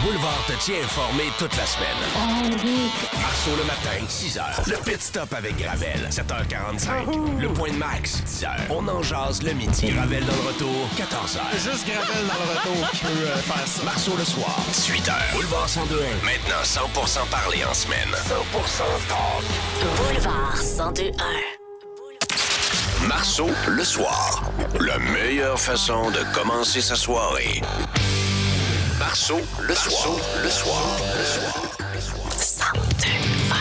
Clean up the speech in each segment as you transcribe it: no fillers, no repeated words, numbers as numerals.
Boulevard te tient informé toute la semaine. Oh oui. Marceau le matin, 6h. Le pit stop avec Gravel, 7h45. Le point de max, 10h. On en jase le midi. Gravel dans le retour, 14h. Juste Gravel dans le retour qui peut faire ça. Marceau le soir, 18h. Boulevard 102.1. Maintenant 100% parlé en semaine. 100% talk. Boulevard 102.1. Marceau le soir. La meilleure façon de commencer sa soirée. Marceau le soir. Le soir. Le soir. 102.1.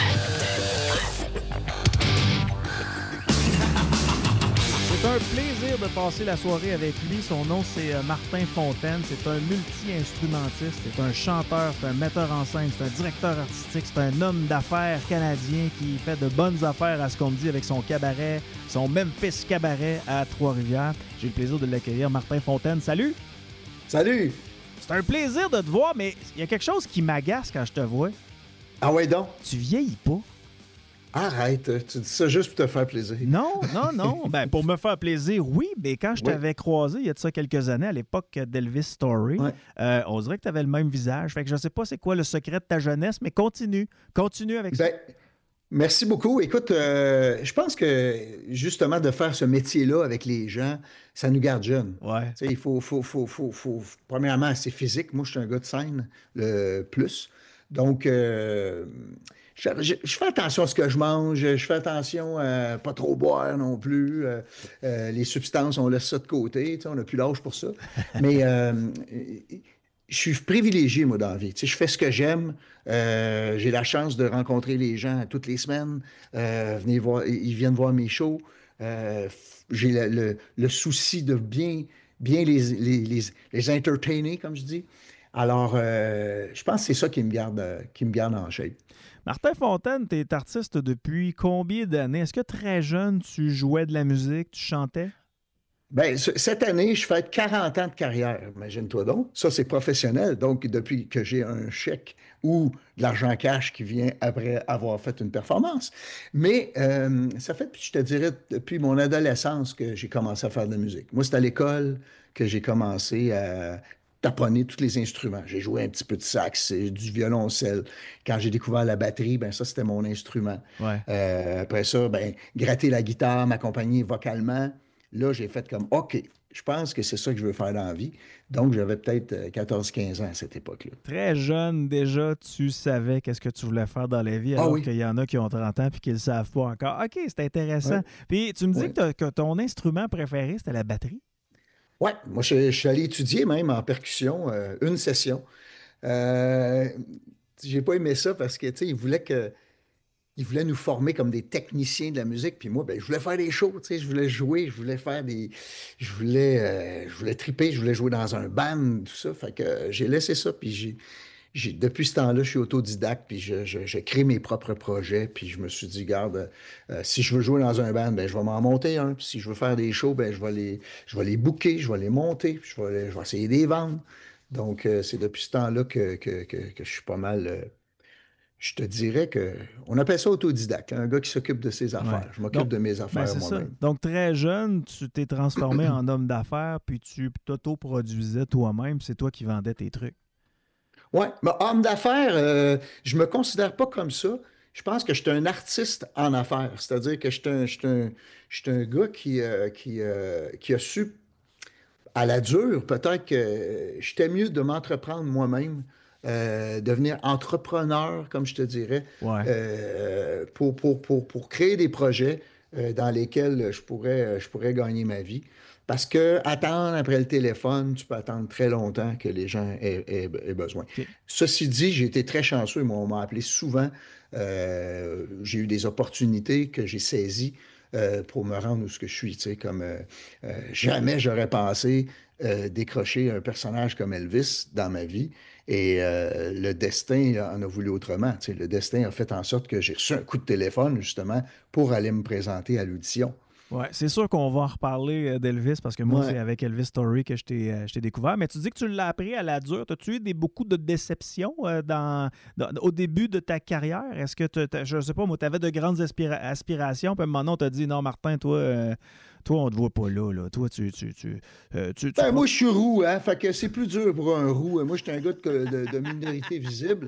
C'est un plaisir de passer la soirée avec lui. Son nom, c'est Martin Fontaine. C'est un multi-instrumentiste, c'est un chanteur, c'est un metteur en scène, c'est un directeur artistique, c'est un homme d'affaires canadien qui fait de bonnes affaires à ce qu'on me dit avec son cabaret, son Memphis Cabaret à Trois-Rivières. J'ai le plaisir de l'accueillir. Martin Fontaine, salut! Salut! C'est un plaisir de te voir, mais il y a quelque chose qui m'agace quand je te vois. Ah ouais donc? Tu vieillis pas. Arrête, tu dis ça juste pour te faire plaisir. Non. Ben, pour me faire plaisir, oui, mais quand je t'avais croisé il y a de ça quelques années, à l'époque d'Elvis Story, on dirait que tu avais le même visage. Fait que je sais pas c'est quoi le secret de ta jeunesse, mais continue avec ça. Merci beaucoup. Écoute, je pense que justement de faire ce métier-là avec les gens, ça nous garde jeunes. Ouais. Tu sais, il faut, premièrement, c'est physique. Moi, je suis un gars de scène, le plus. Donc, je fais attention à ce que je mange, je fais attention à pas trop boire non plus. Les substances, on laisse ça de côté, tu sais, on n'a plus l'âge pour ça. Mais je suis privilégié, moi, dans la vie. Tu sais, je fais ce que j'aime. J'ai la chance de rencontrer les gens toutes les semaines. Ils viennent voir mes shows. J'ai le souci de bien les entertainer, comme je dis. Alors, je pense que c'est ça qui me garde en shape. Martin Fontaine, tu es artiste depuis combien d'années? Est-ce que très jeune, tu jouais de la musique, tu chantais? Bien, cette année, je fête 40 ans de carrière, imagine-toi donc. Ça, c'est professionnel. Donc, depuis que j'ai un chèque ou de l'argent cash qui vient après avoir fait une performance. Mais ça fait, je te dirais, depuis mon adolescence que j'ai commencé à faire de la musique. Moi, c'est à l'école que j'ai commencé à taponner tous les instruments. J'ai joué un petit peu de sax, du violoncelle. Quand j'ai découvert la batterie, ben ça, c'était mon instrument. Ouais. Après ça, ben, gratter la guitare, m'accompagner vocalement. Là, j'ai fait comme, OK, je pense que c'est ça que je veux faire dans la vie. Donc, j'avais peut-être 14-15 ans à cette époque-là. Très jeune, déjà, tu savais qu'est-ce que tu voulais faire dans la vie, alors qu'il y en a qui ont 30 ans et qui ne le savent pas encore. OK, c'est intéressant. Ouais. Puis, tu me dis que ton instrument préféré, c'était la batterie? Oui, moi, je suis allé étudier même en percussion, une session. J'ai pas aimé ça parce que, tu sais, il voulait nous former comme des techniciens de la musique. Puis moi, ben, je voulais faire des shows, tu sais, je voulais jouer, je voulais faire des... Je voulais triper, je voulais jouer dans un band, tout ça. Fait que j'ai laissé ça, puis depuis ce temps-là, je suis autodidacte, puis je crée mes propres projets, puis je me suis dit, garde, si je veux jouer dans un band, ben, je vais m'en monter un. Puis si je veux faire des shows, ben, je vais les booker, je vais les monter, puis je vais essayer de les vendre. Donc, c'est depuis ce temps-là que je suis pas mal... je te dirais on appelle ça autodidacte, un gars qui s'occupe de ses affaires. Ouais. Je m'occupe de mes affaires moi-même. Ça. Donc, très jeune, tu t'es transformé en homme d'affaires, puis tu t'auto-produisais toi-même, c'est toi qui vendais tes trucs. Oui, mais homme d'affaires, je me considère pas comme ça. Je pense que je suis un artiste en affaires. C'est-à-dire que je suis un gars qui a su, à la dure, peut-être que j'étais mieux de m'entreprendre moi-même, devenir entrepreneur, comme je te dirais, pour créer des projets dans lesquels je pourrais gagner ma vie. Parce que attendre après le téléphone, tu peux attendre très longtemps que les gens aient besoin. Okay. Ceci dit, j'ai été très chanceux. Moi, on m'a appelé souvent. J'ai eu des opportunités que j'ai saisies pour me rendre où ce que je suis. Tu sais, comme jamais j'aurais pensé décrocher un personnage comme Elvis dans ma vie. Et le destin en a voulu autrement. Tu sais, le destin a fait en sorte que j'ai reçu un coup de téléphone, justement, pour aller me présenter à l'audition. Ouais, c'est sûr qu'on va en reparler d'Elvis parce que moi, Ouais. c'est avec Elvis Story que je t'ai découvert. Mais tu dis que tu l'as appris à la dure. As-tu eu beaucoup de déceptions au début de ta carrière? Est-ce que, je sais pas, moi, tu avais de grandes aspirations, puis à un moment donné, on t'a dit, non, Martin, toi, on te voit pas là. Toi, Ben, moi, je suis roux, hein? Fait que c'est plus dur pour un roux. Moi, j'étais un gars de minorité visible.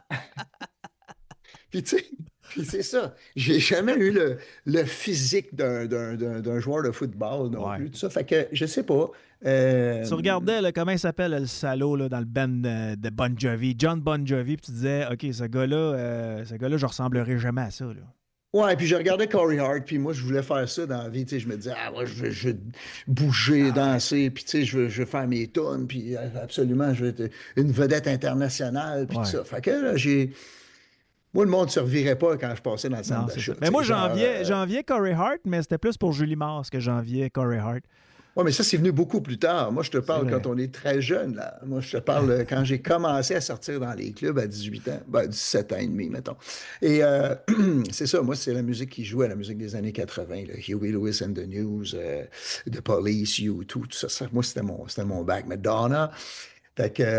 Puis, tu sais, puis c'est ça. J'ai jamais eu le physique d'un joueur de football non Ouais. plus. Tout ça. Fait que, je sais pas. Tu regardais, là, comment il s'appelle, le salaud, là, dans le band de Bon Jovi, John Bon Jovi, puis tu disais, OK, ce gars-là, je ressemblerai jamais à ça, là. Ouais, puis je regardais Corey Hart, puis moi, je voulais faire ça dans la vie. Tu sais, je me disais, moi, je veux bouger, danser, puis tu sais, je veux faire mes tunes, puis absolument, je veux être une vedette internationale, puis Ouais. tout ça. Fait que là, moi, le monde ne se revirait pas quand je passais dans le centre Non, c'est d'achat. ça. Mais moi, Tu sais, genre, j'enviais Corey Hart, mais c'était plus pour Julie Mars que j'enviais Corey Hart. ouais, mais ça, c'est venu beaucoup plus tard. Moi, je te parle vrai. quand on est très jeune, là. Moi, je te parle quand j'ai commencé à sortir dans les clubs à 18 ans. Ben, 17 ans et demi, mettons. Et c'est ça, moi, c'est la musique qui jouait, la musique des années 80, là. Huey Lewis and the News, The Police, U2, tout ça. Moi, c'était mon bac. Madonna. Fait que,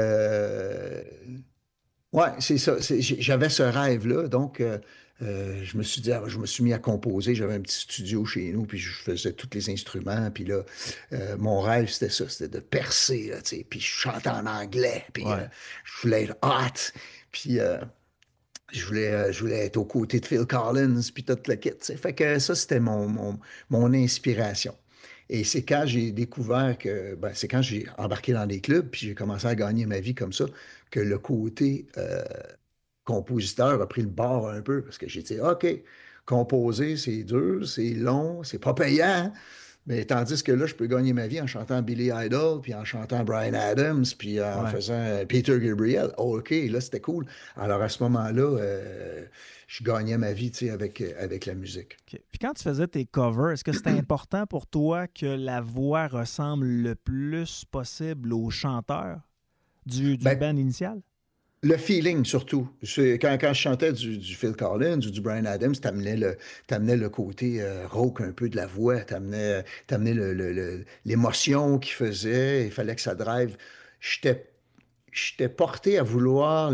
ouais, c'est ça. J'avais ce rêve-là. Donc, je me suis dit, je me suis mis à composer. J'avais un petit studio chez nous, puis je faisais tous les instruments. Puis là, mon rêve, c'était ça, c'était de percer, là, tu sais. Puis je chantais en anglais, puis Ouais. je voulais être hot. Puis je voulais être aux côtés de Phil Collins, puis tout le kit, tu sais. Fait que ça, c'était mon inspiration. Et c'est quand j'ai découvert c'est quand j'ai embarqué dans des clubs, puis j'ai commencé à gagner ma vie comme ça, que le côté compositeur a pris le bord un peu, parce que j'ai dit, OK, composer, c'est dur, c'est long, c'est pas payant, mais tandis que là, je peux gagner ma vie en chantant Billy Idol, puis en chantant Bryan Adams, puis en Ouais. faisant Peter Gabriel. Oh, OK, là, c'était cool. Alors, à ce moment-là, je gagnais ma vie, tu sais, avec la musique. OK. Puis quand tu faisais tes covers, est-ce que c'était important pour toi que la voix ressemble le plus possible au chanteur du Ben, band initial? Le feeling, surtout. Quand je chantais du Phil Collins ou du Bryan Adams, t'amenais le côté rauque un peu de la voix, t'amenais l'émotion qu'il faisait, il fallait que ça drive. J'étais porté à vouloir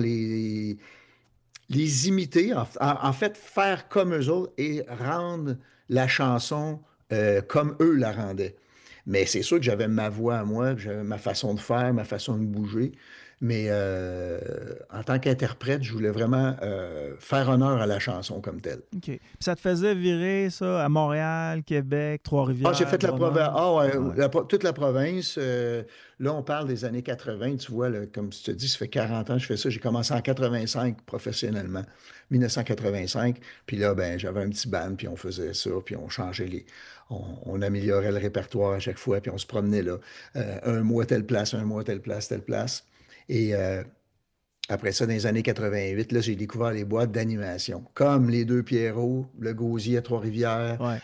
les imiter, en fait, faire comme eux autres et rendre la chanson comme eux la rendaient. Mais c'est sûr que j'avais ma voix à moi, que j'avais ma façon de faire, ma façon de bouger. Mais en tant qu'interprète, je voulais vraiment faire honneur à la chanson comme telle. OK. Puis ça te faisait virer, ça, à Montréal, Québec, Trois-Rivières? Ah, j'ai fait la province. Drummond? Ah, ouais, Ouais. toute la province. Là, on parle des années 80. Tu vois, là, comme tu te dis, ça fait 40 ans que je fais ça. J'ai commencé en 85 professionnellement, 1985. Puis là, ben, j'avais un petit band, puis on faisait ça, puis on changeait on améliorait le répertoire à chaque fois, puis on se promenait là. Un mois telle place, un mois telle place, telle place. Et après ça, dans les années 88, là, j'ai découvert les boîtes d'animation, comme les Deux Pierrots, le Gosier à Trois-Rivières, Ouais.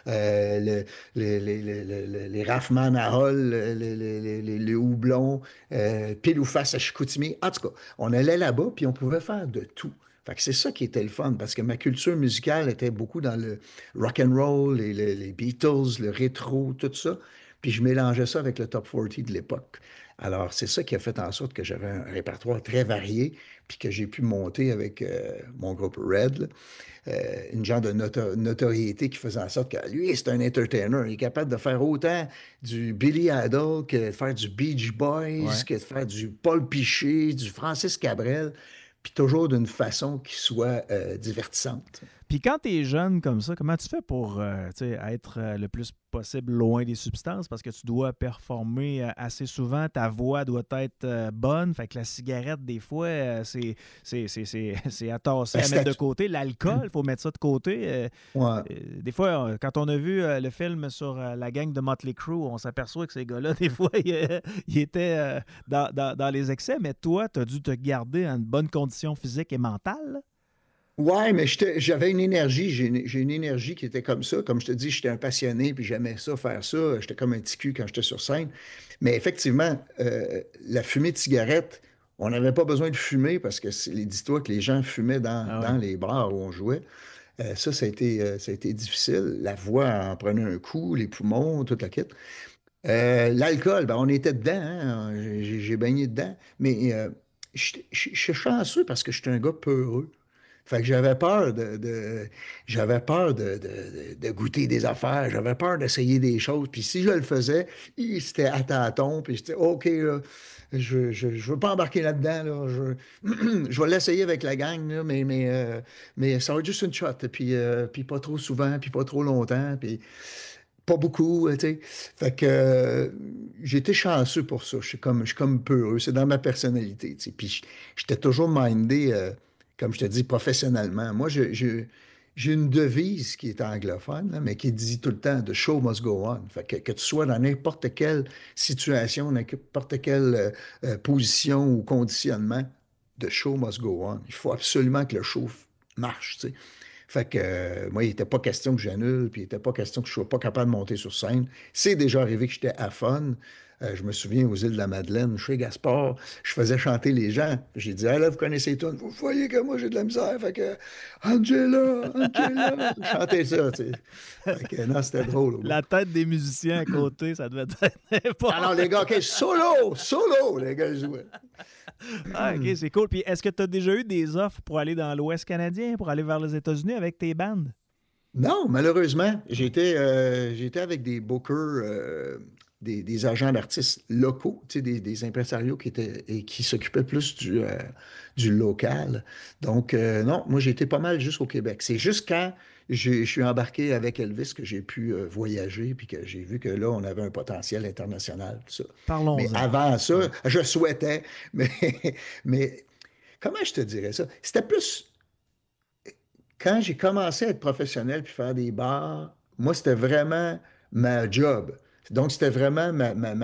les Raffman à Hall, les Houblons, Pile ou Face à Chicoutimi. En tout cas, on allait là-bas, puis on pouvait faire de tout. Fait que c'est ça qui était le fun, parce que ma culture musicale était beaucoup dans le rock and roll, les Beatles, le rétro, tout ça. Puis je mélangeais ça avec le top 40 de l'époque. Alors, c'est ça qui a fait en sorte que j'avais un répertoire très varié, puis que j'ai pu monter avec mon groupe Red, là, une genre de notoriété qui faisait en sorte que lui, c'est un entertainer. Il est capable de faire autant du Billy Idol que de faire du Beach Boys, Ouais. que de faire du Paul Piché, du Francis Cabrel, puis toujours d'une façon qui soit divertissante. Puis quand tu es jeune comme ça, comment tu fais pour tu sais, être le plus possible loin des substances? Parce que tu dois performer assez souvent, ta voix doit être bonne. Fait que la cigarette, des fois, c'est à tasser, à mettre de côté. L'alcool, il faut mettre ça de côté. Ouais. Des fois, quand on a vu le film sur la gang de Motley Crue, on s'aperçoit que ces gars-là, des fois, ils étaient dans les excès. Mais toi, tu as dû te garder en une bonne condition physique et mentale, là? Ouais, mais j'avais une énergie, j'ai une énergie qui était comme ça. Comme je te dis, j'étais un passionné, puis j'aimais ça, faire ça. J'étais comme un petit cul quand j'étais sur scène. Mais effectivement, la fumée de cigarette, on n'avait pas besoin de fumer parce que dis-toi que les gens fumaient Ah ouais. dans les bars où on jouait. Ça a été difficile. La voix en prenait un coup, les poumons, toute la kit. L'alcool, ben, on était dedans, hein, j'ai baigné dedans. Mais je suis chanceux parce que je suis un gars peureux. Fait que j'avais peur de goûter des affaires, j'avais peur d'essayer des choses. Puis si je le faisais, c'était à tâtons, puis j'étais OK, là, je veux pas embarquer là-dedans, là, je vais l'essayer avec la gang, là, mais ça va être juste une shot, puis pas trop souvent, puis pas trop longtemps, puis pas beaucoup, tu sais. Fait que j'ai été chanceux pour ça. Je suis comme peureux. C'est dans ma personnalité, tu sais. Puis j'étais toujours mindé, comme je te dis, professionnellement. Moi, j'ai une devise qui est anglophone, là, mais qui dit tout le temps The show must go on. Fait que tu sois dans n'importe quelle situation, n'importe quelle position ou conditionnement, The show must go on. Il faut absolument que le show marche, tu sais. Fait que moi, il n'était pas question que j'annule, puis il n'était pas question que je ne sois pas capable de monter sur scène. C'est déjà arrivé que j'étais à fun. Je me souviens aux îles de la Madeleine, chez Gaspard, je faisais chanter les gens. J'ai dit, ah là, vous connaissez tout, vous voyez que moi j'ai de la misère. Fait que Angela, Angela, chanter ça, tu sais. Fait que non, c'était drôle. La tête des musiciens à côté, ça devait être n'importe. Alors les gars, OK, solo, les gars, ils jouaient. Ah, OK, c'est cool. Puis est-ce que tu as déjà eu des offres pour aller dans l'Ouest canadien, pour aller vers les États-Unis avec tes bandes? Non, malheureusement, j'étais avec des bookers, des agents d'artistes locaux, tu sais, des impresarios qui s'occupaient plus du local. Donc, non, moi, j'étais pas mal juste au Québec. C'est juste quand je suis embarqué avec Elvis que j'ai pu voyager, puis que j'ai vu que là, on avait un potentiel international, tout ça. Mais Parlons-en. avant ça, je souhaitais, mais, mais comment je te dirais ça? C'était plus quand j'ai commencé à être professionnel puis faire des bars, moi, c'était vraiment ma job. Donc, c'était vraiment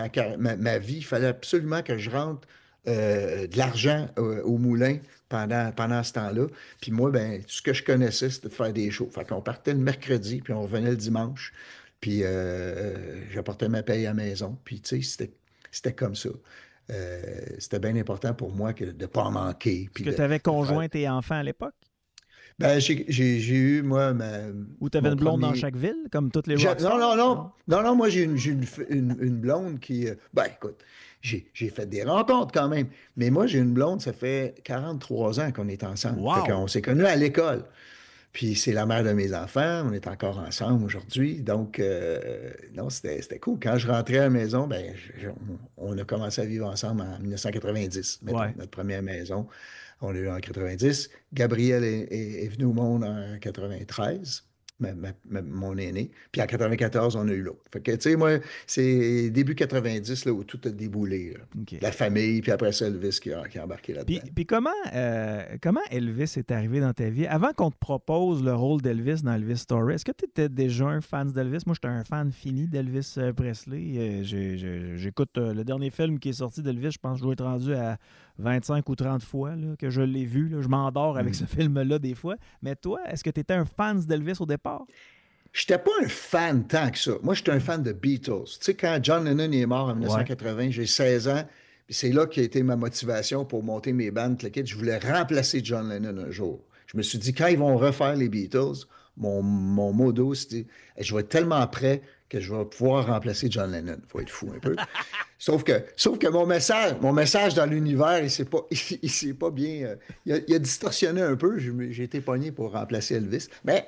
ma vie. Il fallait absolument que je rentre de l'argent au moulin pendant ce temps-là. Puis moi, ben, tout ce que je connaissais, c'était de faire des shows. Fait qu'on partait le mercredi, puis on revenait le dimanche. Puis j'apportais ma paye à la maison. Puis, tu sais, c'était comme ça. C'était bien important pour moi de ne pas en manquer. Est-ce que tu avais conjointe et enfant à l'époque? Ben, j'ai eu, moi, Ou tu avais mon une blonde dans premier... chaque ville, comme toutes les Non, rockstars? non, non. Non, non, moi, j'ai une blonde qui... ben, écoute, j'ai fait des rencontres quand même. Mais moi, j'ai une blonde, ça fait 43 ans qu'on est ensemble. Wow! Fait qu'on s'est connus à l'école. Puis c'est la mère de mes enfants. On est encore ensemble aujourd'hui. Donc, non, c'était cool. Quand je rentrais à la maison, ben, on a commencé à vivre ensemble en 1990, mettons, Ouais. notre première maison. On l'a eu en 90. Gabriel est venu au monde en 93, mon aîné. Puis en 94, on a eu l'autre. Fait que, tu sais, moi, c'est début 90 là, où tout a déboulé, là. OK. La famille, puis après ça, Elvis qui a embarqué là-dedans. Puis comment Elvis est arrivé dans ta vie? Avant qu'on te propose le rôle d'Elvis dans Elvis Story, est-ce que tu étais déjà un fan d'Elvis? Moi, j'étais un fan fini d'Elvis Presley. J'écoute le dernier film qui est sorti d'Elvis, je pense que je dois être rendu à 25 ou 30 fois là, que je l'ai vu. Là. Je m'endors avec ce film-là des fois. Mais toi, est-ce que tu étais un fan d'Elvis au départ? Je n'étais pas un fan tant que ça. Moi, j'étais un fan de Beatles. Tu sais, quand John Lennon est mort en 1980, j'ai 16 ans. Puis c'est là qui a été ma motivation pour monter mes bandes. Je voulais remplacer John Lennon un jour. Je me suis dit, quand ils vont refaire les Beatles, mon modo, c'était je vais être tellement prêt que je vais pouvoir remplacer John Lennon. Il faut être fou un peu. Sauf que mon message dans l'univers, il s'est pas bien. Il a distorsionné un peu. J'ai été pogné pour remplacer Elvis. Mais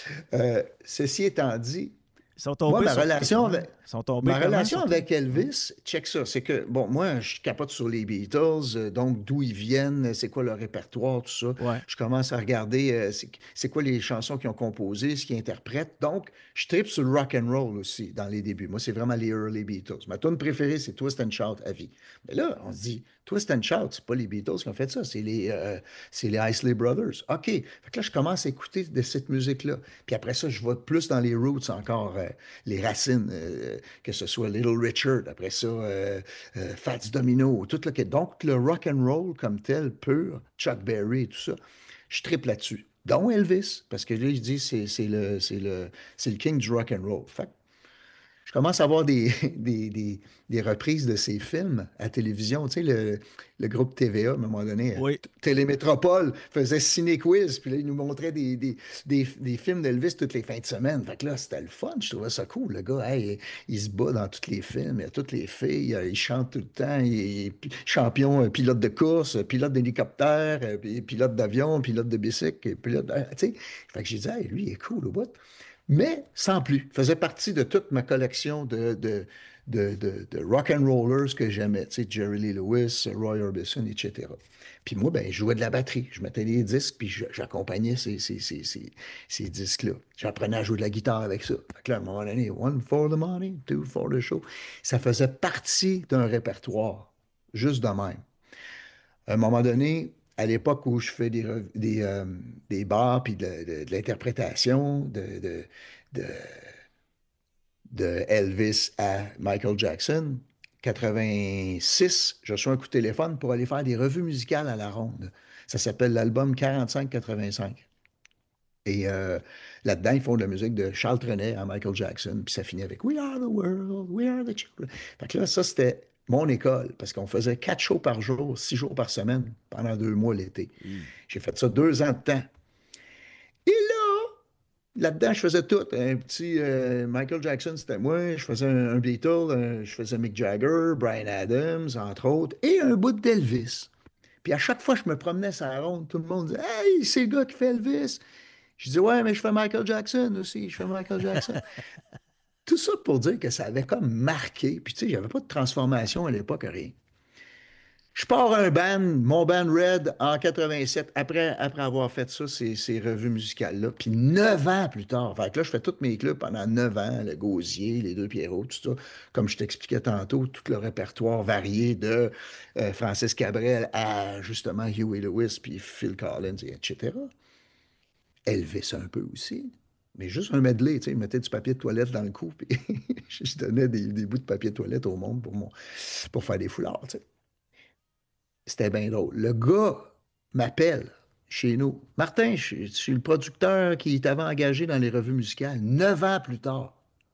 ceci étant dit, Ils sont tombés moi, ma sur- relation Ouais. avec, Ils sont tombés ma comment relation sur- avec Elvis, check ça, c'est que, bon, moi, je capote sur les Beatles, donc d'où ils viennent, c'est quoi leur répertoire, tout ça. Ouais. Je commence à regarder c'est quoi les chansons qu'ils ont composées, ce qu'ils interprètent. Donc, je tripe sur le rock and roll aussi dans les débuts. Moi, c'est vraiment les early Beatles. Ma tune préférée, c'est Twist and Shout à vie. Mais là, on se dit, Twist and Shout, c'est pas les Beatles qui ont fait ça, c'est les Isley Brothers. OK. Fait que là, je commence à écouter de cette musique-là. Puis après ça, je vais plus dans les roots encore, les racines, que ce soit Little Richard, après ça, Fats Domino, tout le... Donc, le rock and roll comme tel, pur, Chuck Berry et tout ça, je tripe là-dessus. Dont Elvis, parce que là, je dis, c'est le king du rock and roll. Fait que je commence à voir des reprises de ces films à télévision. Tu sais, le groupe TVA, à un moment donné, Oui. Télémétropole faisait Ciné-Quiz, puis là, ils nous montraient des films d'Elvis toutes les fins de semaine. Fait que là, c'était le fun, je trouvais ça cool. Le gars, hey, il se bat dans tous les films, il a toutes les filles, il chante tout le temps, il est champion, pilote de course, pilote d'hélicoptère, pilote d'avion, pilote de bicycle, pilote, tu sais. Fait que j'ai dit, hey, lui, il est cool au bout. Mais sans plus. Il faisait partie de toute ma collection de rock and rollers que j'aimais. Tu sais, Jerry Lee Lewis, Roy Orbison, etc. Puis moi, ben, je jouais de la batterie. Je mettais des disques, puis j'accompagnais ces disques-là. J'apprenais à jouer de la guitare avec ça. Fait que là, à un moment donné, one for the money, two for the show. Ça faisait partie d'un répertoire, juste de même. À un moment donné, à l'époque où je fais des bars puis de l'interprétation de, de Elvis à Michael Jackson, 86, je reçois un coup de téléphone pour aller faire des revues musicales à la ronde. Ça s'appelle l'album 45-85. Et là-dedans, ils font de la musique de Charles Trenet à Michael Jackson, puis ça finit avec We are the world, we are the children. Fait que là, ça, c'était mon école, parce qu'on faisait 4 shows par jour, 6 jours par semaine, pendant 2 mois l'été. J'ai fait ça 2 ans de temps. Et là-dedans, je faisais tout. Un petit Michael Jackson, c'était moi. Je faisais un Beatle, je faisais Mick Jagger, Bryan Adams, entre autres, et un bout d'Elvis. Puis à chaque fois que je me promenais sur la ronde, tout le monde disait Hey, c'est le gars qui fait Elvis. Je dis, ouais, mais je fais Michael Jackson aussi, je fais Michael Jackson. Tout ça pour dire que ça avait comme marqué. Puis tu sais, il n'y avait pas de transformation à l'époque, rien. Je pars un band, mon band Red, en 87, après avoir fait ça, ces revues musicales-là. Puis 9 ans plus tard, fait que là, je fais tous mes clubs pendant 9 ans, le Gosier, les Deux Pierrots, tout ça. Comme je t'expliquais tantôt, tout le répertoire varié de Francis Cabrel à, justement, Huey Lewis, puis Phil Collins, etc. Elvis un peu aussi. Mais juste un medley, tu sais, je mettais du papier de toilette dans le cou, puis je donnais des bouts de papier de toilette au monde pour faire des foulards, tu sais. C'était bien drôle. Le gars m'appelle chez nous. Martin, je suis le producteur qui t'avait engagé dans les revues musicales 9 ans plus tard.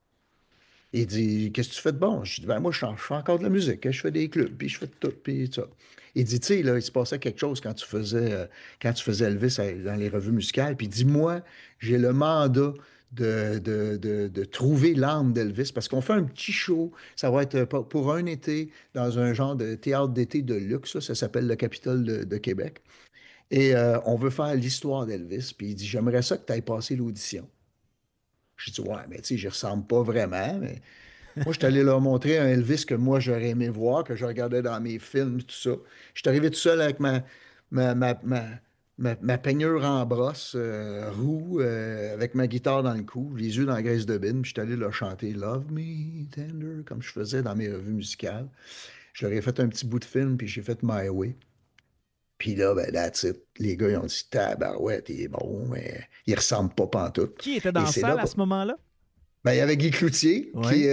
Il dit, qu'est-ce que tu fais de bon? Je dis, ben moi, je fais encore de la musique, hein. Je fais des clubs, puis je fais de tout, puis ça. Il dit, tu sais, là, il se passait quelque chose quand tu faisais Elvis dans les revues musicales, puis dis-moi, j'ai le mandat de trouver l'âme d'Elvis, parce qu'on fait un petit show, ça va être pour un été, dans un genre de théâtre d'été de luxe, ça s'appelle le Capitole de Québec, et on veut faire l'histoire d'Elvis, puis il dit, j'aimerais ça que tu ailles passer l'audition. Je dis, ouais, mais tu sais, j'y ressemble pas vraiment, mais moi, je suis allé leur montrer un Elvis que moi, j'aurais aimé voir, que je regardais dans mes films, tout ça. Je suis arrivé tout seul avec ma, ma, ma, ma peignure en brosse, roux, avec ma guitare dans le cou, les yeux dans la graisse de bine, puis je suis allé leur chanter Love Me Tender, comme je faisais dans mes revues musicales. Je leur ai fait un petit bout de film, puis j'ai fait My Way. Puis là, ben, that's it. Les gars, ils ont dit, tabarouette, il est bon, mais il ressemble pas pantoute. Qui était dans Et la c'est salle là, à ce moment-là? ben, il y avait Guy Cloutier Oui.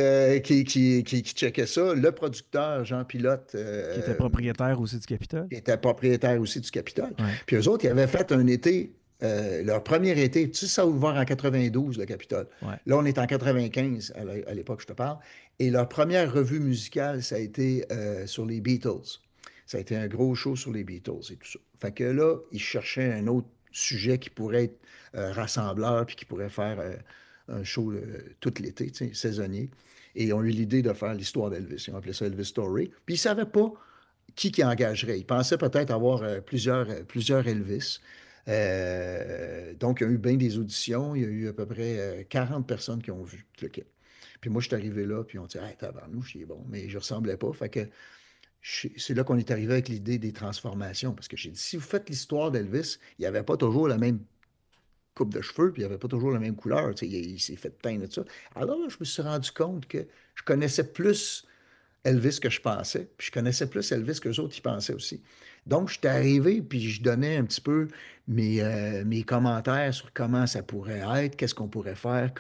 qui checkait ça, le producteur Jean Pilote, Qui était propriétaire aussi du Capitole. qui était propriétaire aussi du Capitole. Ouais. Puis eux autres, ils avaient fait un été, leur premier été, tu sais, ça a ouvert en 92, le Capitole. Ouais. Là, on est en 95, à l'époque, je te parle. Et leur première revue musicale, ça a été sur les Beatles. Ça a été un gros show sur les Beatles et tout ça. Fait que là, ils cherchaient un autre sujet qui pourrait être rassembleur, puis qui pourrait faire un show tout l'été, tu sais, saisonnier. Et ils ont eu l'idée de faire l'histoire d'Elvis. Ils ont appelé ça Elvis Story. Puis ils ne savaient pas qui engagerait. Ils pensaient peut-être avoir plusieurs Elvis. Donc, il y a eu bien des auditions. Il y a eu à peu près 40 personnes qui ont vu le kit. Puis moi, je suis arrivé là, puis on dit hey, tabarnouche, il est bon. Mais je ne ressemblais pas. Fait que c'est là qu'on est arrivé avec l'idée des transformations. Parce que j'ai dit si vous faites l'histoire d'Elvis, il n'y avait pas toujours la même coupe de cheveux, puis il n'y avait pas toujours la même couleur. Tu sais, il s'est fait teindre et tout ça. Alors là, je me suis rendu compte que je connaissais plus Elvis que je pensais, puis je connaissais plus Elvis que les autres y pensaient aussi. Donc, je suis arrivé, puis je donnais un petit peu mes commentaires sur comment ça pourrait être, qu'est-ce qu'on pourrait faire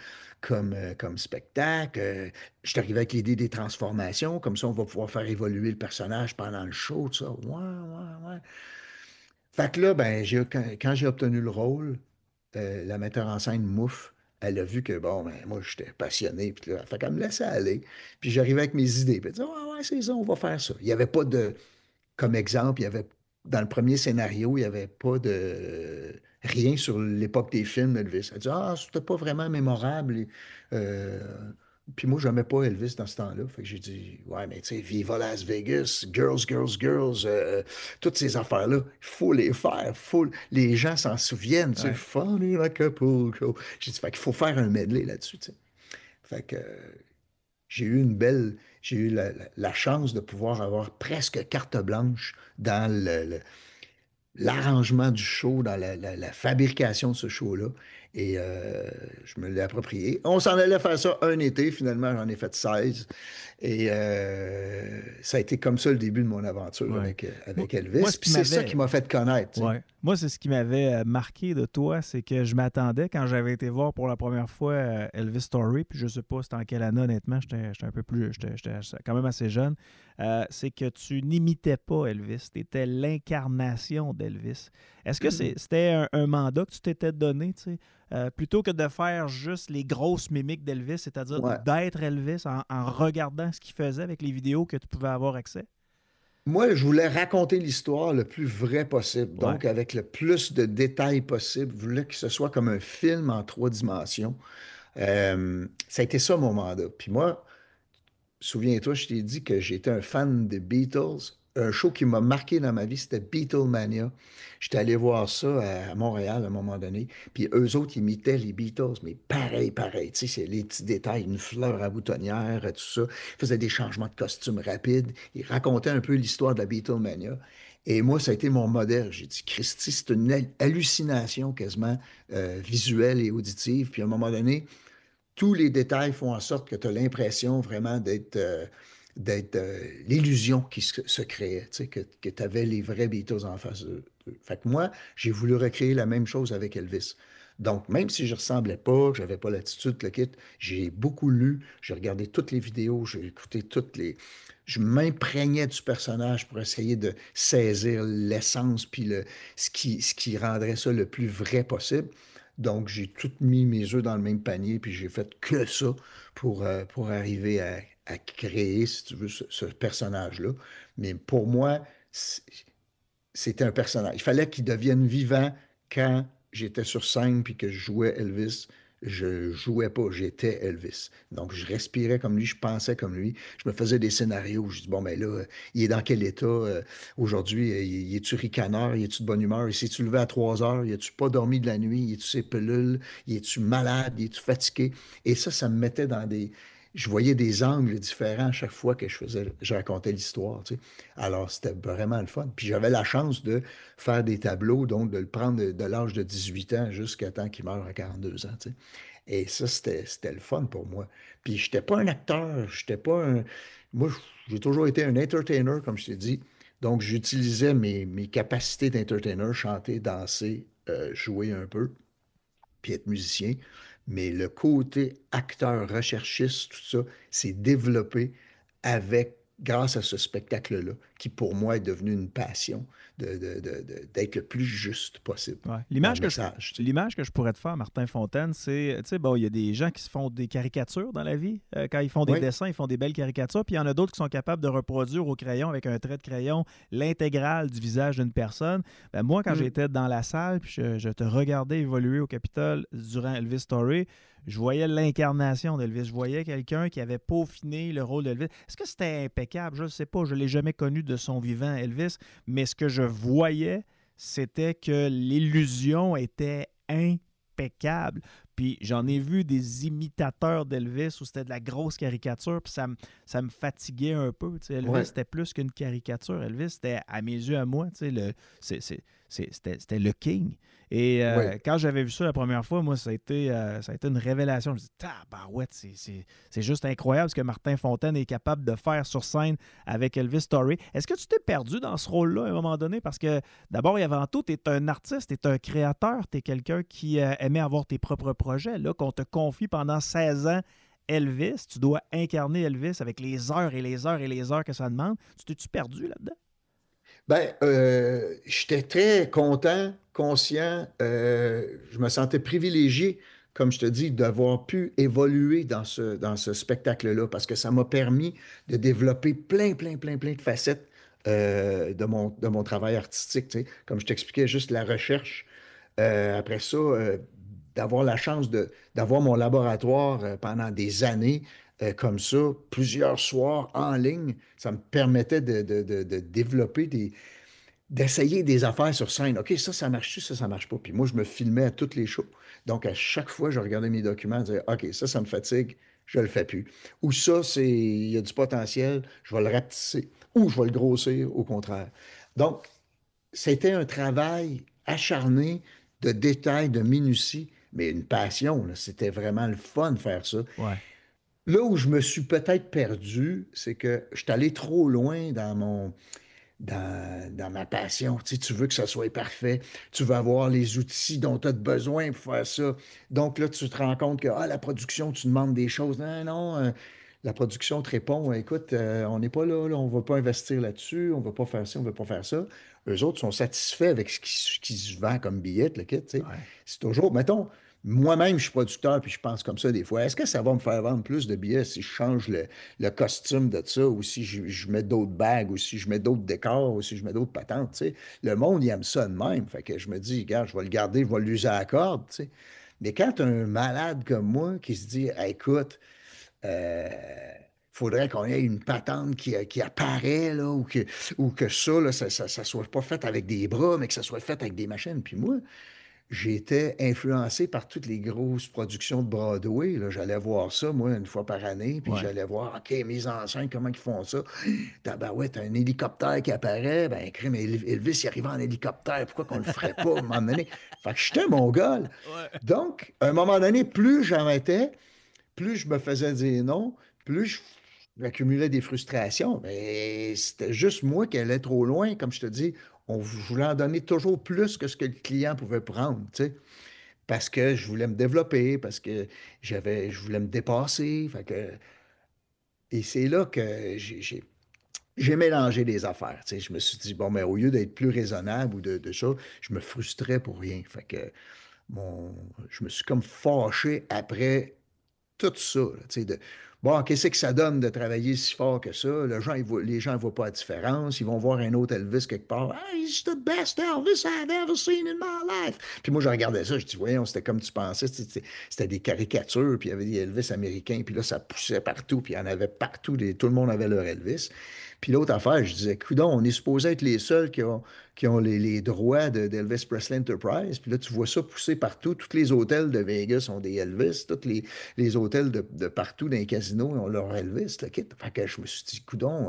comme spectacle. Je suis arrivé avec l'idée des transformations, comme ça, on va pouvoir faire évoluer le personnage pendant le show, tout ça. Ouais, ouais, ouais. Fait que là, ben, quand j'ai obtenu le rôle, la metteur en scène Mouffe, elle a vu que, bon, ben, moi, j'étais passionné, puis là, fait qu'elle me laissait aller. Puis j'arrivais avec mes idées, puis elle disait, ouais, ouais, c'est ça, on va faire ça. Il n'y avait pas de, comme exemple, il y avait, dans le premier scénario, il n'y avait pas de rien sur l'époque des films d'Elvis. Elle dit, ah, c'était pas vraiment mémorable. Euh, puis moi, je n'aimais pas Elvis dans ce temps-là. Fait que j'ai dit, ouais, mais tu sais, Viva Las Vegas, Girls, Girls, Girls, toutes ces affaires-là, il faut les faire. Les gens s'en souviennent, tu sais, Ouais. Funny like Acapulco. J'ai dit, fait qu'il faut faire un medley là-dessus, tu sais. Fait que j'ai eu une belle, j'ai eu la chance de pouvoir avoir presque carte blanche dans l'arrangement du show, dans la fabrication de ce show-là. Et je me l'ai approprié. On s'en allait faire ça un été. Finalement, j'en ai fait 16. Et ça a été comme ça le début de mon aventure Ouais. avec Moi, Elvis. ce Puis qui c'est ça m'avait. qui m'a fait connaître, tu sais. Ouais. Moi, c'est ce qui m'avait marqué de toi, c'est que je m'attendais quand j'avais été voir pour la première fois Elvis Story, puis je sais pas c'était en quelle année, honnêtement, j'étais un peu plus, j'étais quand même assez jeune, c'est que tu n'imitais pas Elvis, tu étais l'incarnation d'Elvis. Est-ce que c'était un mandat que tu t'étais donné, tu sais, plutôt que de faire juste les grosses mimiques d'Elvis, c'est-à-dire Ouais. d'être Elvis en regardant ce qu'il faisait avec les vidéos que tu pouvais avoir accès? Moi, je voulais raconter l'histoire le plus vrai possible, Ouais. donc avec le plus de détails possible. Je voulais que ce soit comme un film en 3 dimensions. Ça a été ça mon mandat. Puis moi, souviens-toi, je t'ai dit que j'étais un fan des Beatles. Un show qui m'a marqué dans ma vie, c'était Beatlemania. J'étais allé voir ça à Montréal à un moment donné. Puis eux autres imitaient les Beatles, mais pareil, pareil. Tu sais, c'est les petits détails, une fleur à boutonnière, tout ça. Ils faisaient des changements de costumes rapides. Ils racontaient un peu l'histoire de la Beatlemania. Et moi, ça a été mon modèle. J'ai dit, Christy, c'est une hallucination quasiment visuelle et auditive. Puis à un moment donné, tous les détails font en sorte que tu as l'impression vraiment d'être l'illusion qui se créait, tu sais, que tu avais les vrais Beatles en face d'eux. Fait que moi, j'ai voulu recréer la même chose avec Elvis. Donc, même si je ressemblais pas, que j'avais pas l'attitude, le kit, j'ai beaucoup lu, j'ai regardé toutes les vidéos, j'ai écouté toutes les... Je m'imprégnais du personnage pour essayer de saisir l'essence puis ce qui rendrait ça le plus vrai possible. Donc, j'ai tout mis mes œufs dans le même panier, puis j'ai fait que ça pour arriver à créer, si tu veux, ce personnage-là. Mais pour moi, c'était un personnage. Il fallait qu'il devienne vivant quand j'étais sur scène puis que je jouais Elvis. Je jouais pas, j'étais Elvis. Donc, je respirais comme lui, je pensais comme lui. Je me faisais des scénarios. Je dis, bon, ben là, il est dans quel état aujourd'hui? Il est-tu ricaneur? Il est-tu de bonne humeur? Il s'est-tu levé à 3 heures? Il a-tu pas dormi de la nuit? Il est-tu ses pilules? Il est-tu malade? Il est-tu fatigué? Et ça me mettait dans des... Je voyais des angles différents à chaque fois que je racontais l'histoire, tu sais. Alors, c'était vraiment le fun. Puis j'avais la chance de faire des tableaux, donc de le prendre de l'âge de 18 ans jusqu'à temps qu'il meure à 42 ans, tu sais. Et ça, c'était le fun pour moi. Puis j'étais pas un acteur, j'étais pas un... Moi, j'ai toujours été un entertainer, comme je t'ai dit. Donc, j'utilisais mes capacités d'entertainer, chanter, danser, jouer un peu puis être musicien. Mais le côté acteur, recherchiste, tout ça, s'est développé grâce à ce spectacle-là, qui pour moi est devenu une passion d'être le plus juste possible Ouais. dans le message, tu sais. L'image que je pourrais te faire, Martin Fontaine, c'est, tu sais, bon, il y a des gens qui se font des caricatures dans la vie. Quand ils font des Oui, dessins, ils font des belles caricatures. Puis il y en a d'autres qui sont capables de reproduire au crayon, avec un trait de crayon, l'intégrale du visage d'une personne. Ben, moi, quand mm, j'étais dans la salle, puis je te regardais évoluer au Capitole durant Elvis Story, je voyais l'incarnation d'Elvis. Je voyais quelqu'un qui avait peaufiné le rôle d'Elvis. Est-ce que c'était impeccable? Je ne sais pas. Je ne l'ai jamais connu de son vivant, Elvis. Mais ce que je voyais, c'était que l'illusion était impeccable. Puis j'en ai vu des imitateurs d'Elvis où c'était de la grosse caricature, puis ça me fatiguait un peu. Tu sais, Elvis, ouais, c'était plus qu'une caricature. Elvis, c'était, à mes yeux, à moi, tu sais, c'était le king. Et ouais. quand j'avais vu ça la première fois, moi, ça a été une révélation. Je me suis dit, tabarouette, c'est juste incroyable ce que Martin Fontaine est capable de faire sur scène avec Elvis Story. Est-ce que tu t'es perdu dans ce rôle-là à un moment donné? Parce que d'abord et avant tout, tu es un artiste, tu es un créateur, tu es quelqu'un qui aimait avoir tes propres projets. Là, qu'on te confie pendant 16 ans Elvis, tu dois incarner Elvis avec les heures et les heures et les heures que ça demande. Tu t'es-tu perdu là-dedans? Ben, j'étais très content, conscient, je me sentais privilégié comme je te dis, d'avoir pu évoluer dans ce spectacle-là, parce que ça m'a permis de développer plein de facettes de mon travail artistique. Tu sais. Comme je t'expliquais, juste la recherche. Après ça, d'avoir la chance d'avoir mon laboratoire pendant des années comme ça, plusieurs soirs en ligne, ça me permettait de développer d'essayer des affaires sur scène. OK, ça marche-tu, ça marche pas. Puis moi, je me filmais à toutes les shows. Donc, à chaque fois, je regardais mes documents et disais, OK, ça me fatigue, je le fais plus. Ou ça, il y a du potentiel, je vais le rapetisser. Ou je vais le grossir, au contraire. Donc, c'était un travail acharné de détails, de minutie, mais une passion. Là. C'était vraiment le fun de faire ça. Ouais. Là où je me suis peut-être perdu, c'est que je suis allé trop loin dans ma passion. Tu sais, tu veux que ça soit parfait. Tu veux avoir les outils dont tu as besoin pour faire ça. Donc là, tu te rends compte que la production, tu demandes des choses. Non, non, la production te répond, écoute, on n'est pas là, on ne va pas investir là-dessus, on ne va pas faire ça, on ne va pas faire ça. Eux autres sont satisfaits avec ce qui se vend comme billet, le kit. Tu sais. Ouais. C'est toujours, mettons, moi-même, je suis producteur, puis je pense comme ça des fois. Est-ce que ça va me faire vendre plus de billets si je change le costume de ça, ou si je mets d'autres bagues, ou si je mets d'autres décors, ou si je mets d'autres patentes, tu sais? Le monde, il aime ça de même. Fait que je me dis, regarde, je vais le garder, je vais l'user à la corde, tu sais. Mais quand tu as un malade comme moi qui se dit, hey, écoute, euh, faudrait qu'on ait une patente qui apparaît, là, ou que ça, là, ça soit pas fait avec des bras, mais que ça soit fait avec des machines. Puis moi, j'étais influencé par toutes les grosses productions de Broadway. Là. J'allais voir ça, moi, une fois par année, puis Ouais. j'allais voir, OK, mise en scène, comment ils font ça? Tabarouette, t'as un hélicoptère qui apparaît, ben, crime, Elvis, il arrive en hélicoptère, pourquoi qu'on le ferait pas à un moment donné? Fait que j'étais mongol. Ouais. Donc, à un moment donné, plus j'en mettais, plus je me faisais dire non, plus j'accumulais des frustrations. Mais c'était juste moi qui allais trop loin. Comme je te dis, je voulais en donner toujours plus que ce que le client pouvait prendre, tu sais, parce que je voulais me développer, parce que je voulais me dépasser. Et c'est là que j'ai mélangé les affaires. Tu sais. Je me suis dit, bon, mais au lieu d'être plus raisonnable ou de ça, je me frustrais pour rien. Mon, je me suis comme fâché après tout ça. Là, tu sais, bon, qu'est-ce que ça donne de travailler si fort que ça? Les gens ne voient pas la différence. Ils vont voir un autre Elvis quelque part. Hey, he's the best Elvis I've ever seen in my life. Puis moi, je regardais ça, je dis, voyons, c'était comme tu pensais. C'était des caricatures, puis il y avait des Elvis américains, puis là, ça poussait partout, puis il y en avait partout. Tout le monde avait leur Elvis. Puis l'autre affaire, je disais, coudonc, on est supposé être les seuls qui ont les droits d'Elvis Presley Enterprise. Puis là, tu vois ça pousser partout. Tous les hôtels de Vegas ont des Elvis. Tous les hôtels de partout dans les casinos ont leur Elvis. Là, kit. Fait que je me suis dit, coudonc,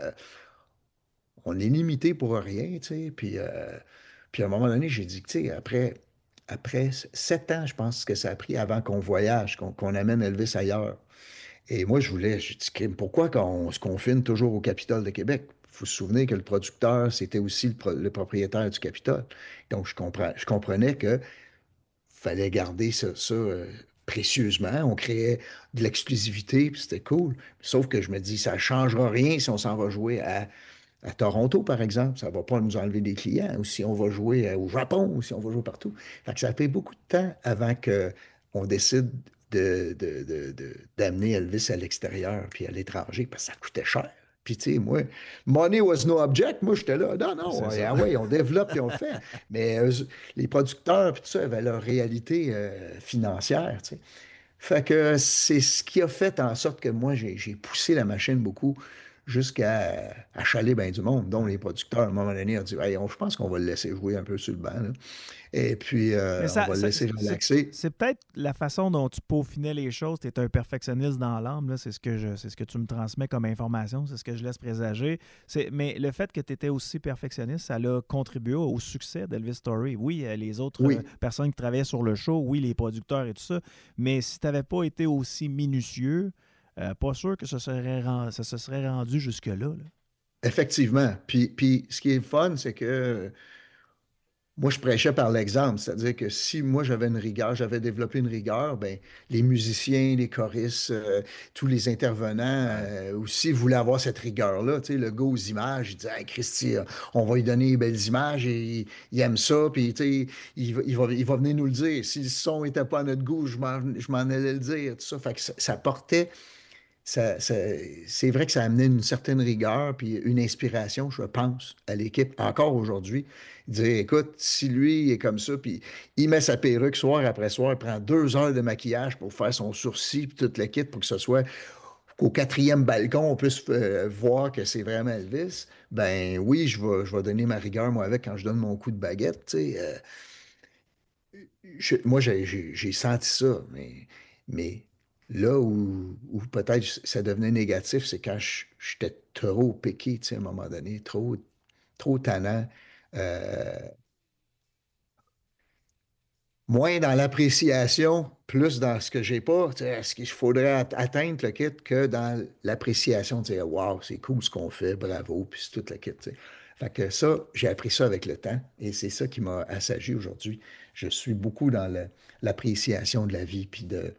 on est limité pour rien, tu sais. Puis à un moment donné, j'ai dit, tu sais, après 7 ans, je pense que ça a pris avant qu'on voyage, qu'on amène Elvis ailleurs. Et moi, je dis, crime, pourquoi qu'on se confine toujours au Capitole de Québec? Il faut se souvenir que le producteur, c'était aussi le propriétaire du Capitole. Donc, je comprenais que fallait garder ça, précieusement. On créait de l'exclusivité, puis c'était cool. Sauf que je me dis, ça ne changera rien si on s'en va jouer à Toronto, par exemple. Ça ne va pas nous enlever des clients. Ou si on va jouer au Japon, ou si on va jouer partout. Fait que ça a pris beaucoup de temps avant qu'on décide d'amener Elvis à l'extérieur puis à l'étranger, parce que ça coûtait cher. Puis, tu sais, moi, money was no object. Moi, j'étais là, non, non, C'est ça. ah ouais, on développe et on le fait. Mais les producteurs, puis tout ça, avaient leur réalité financière, tu sais. Fait que c'est ce qui a fait en sorte que moi, j'ai poussé la machine beaucoup jusqu'à achaler bien du monde, dont les producteurs, à un moment donné, ont dit, hey, je pense qu'on va le laisser jouer un peu sur le banc, là. Et puis, Mais on va le laisser relaxer. c'est peut-être la façon dont tu peaufinais les choses. Tu es un perfectionniste dans l'âme, là. C'est ce que tu me transmets comme information, c'est ce que je laisse présager. Mais le fait que tu étais aussi perfectionniste, ça a contribué au succès d'Elvis Story. Oui, les autres Oui. personnes qui travaillaient sur le show, oui, les producteurs et tout ça, mais si tu n'avais pas été aussi minutieux, pas sûr que ça se serait rendu jusque-là. Là. Effectivement. Puis ce qui est fun, c'est que moi, je prêchais par l'exemple, c'est-à-dire que si moi j'avais une rigueur, j'avais développé une rigueur, ben les musiciens, les choristes, tous les intervenants Ouais. aussi voulaient avoir cette rigueur-là. Tu sais, le gars aux images, il dit hey, Christy, on va lui donner des belles images et il aime ça, puis tu sais, il va venir nous le dire. Si le son n'était pas à notre goût, je m'en allais le dire, tout ça. Fait que ça portait c'est vrai que ça a amené une certaine rigueur puis une inspiration, je pense, à l'équipe, encore aujourd'hui. Dire, écoute, si lui est comme ça, puis il met sa perruque soir après soir, il prend 2 heures de maquillage pour faire son sourcil puis toute l'équipe pour que ce soit qu'au quatrième balcon, on puisse voir que c'est vraiment Elvis, ben oui, je vais donner ma rigueur, moi, avec quand je donne mon coup de baguette, tu sais. Moi, j'ai senti ça, mais là où peut-être ça devenait négatif, c'est quand j'étais trop piqué, tu sais, à un moment donné, trop tannant. Euh, Moins dans l'appréciation, plus dans ce que j'ai pas. Tu sais, est-ce qu'il faudrait atteindre le kit que dans l'appréciation, tu sais, wow, c'est cool ce qu'on fait, bravo, puis c'est tout le kit, tu sais. Fait que ça, j'ai appris ça avec le temps et c'est ça qui m'a assagi aujourd'hui. Je suis beaucoup dans l'appréciation de la vie,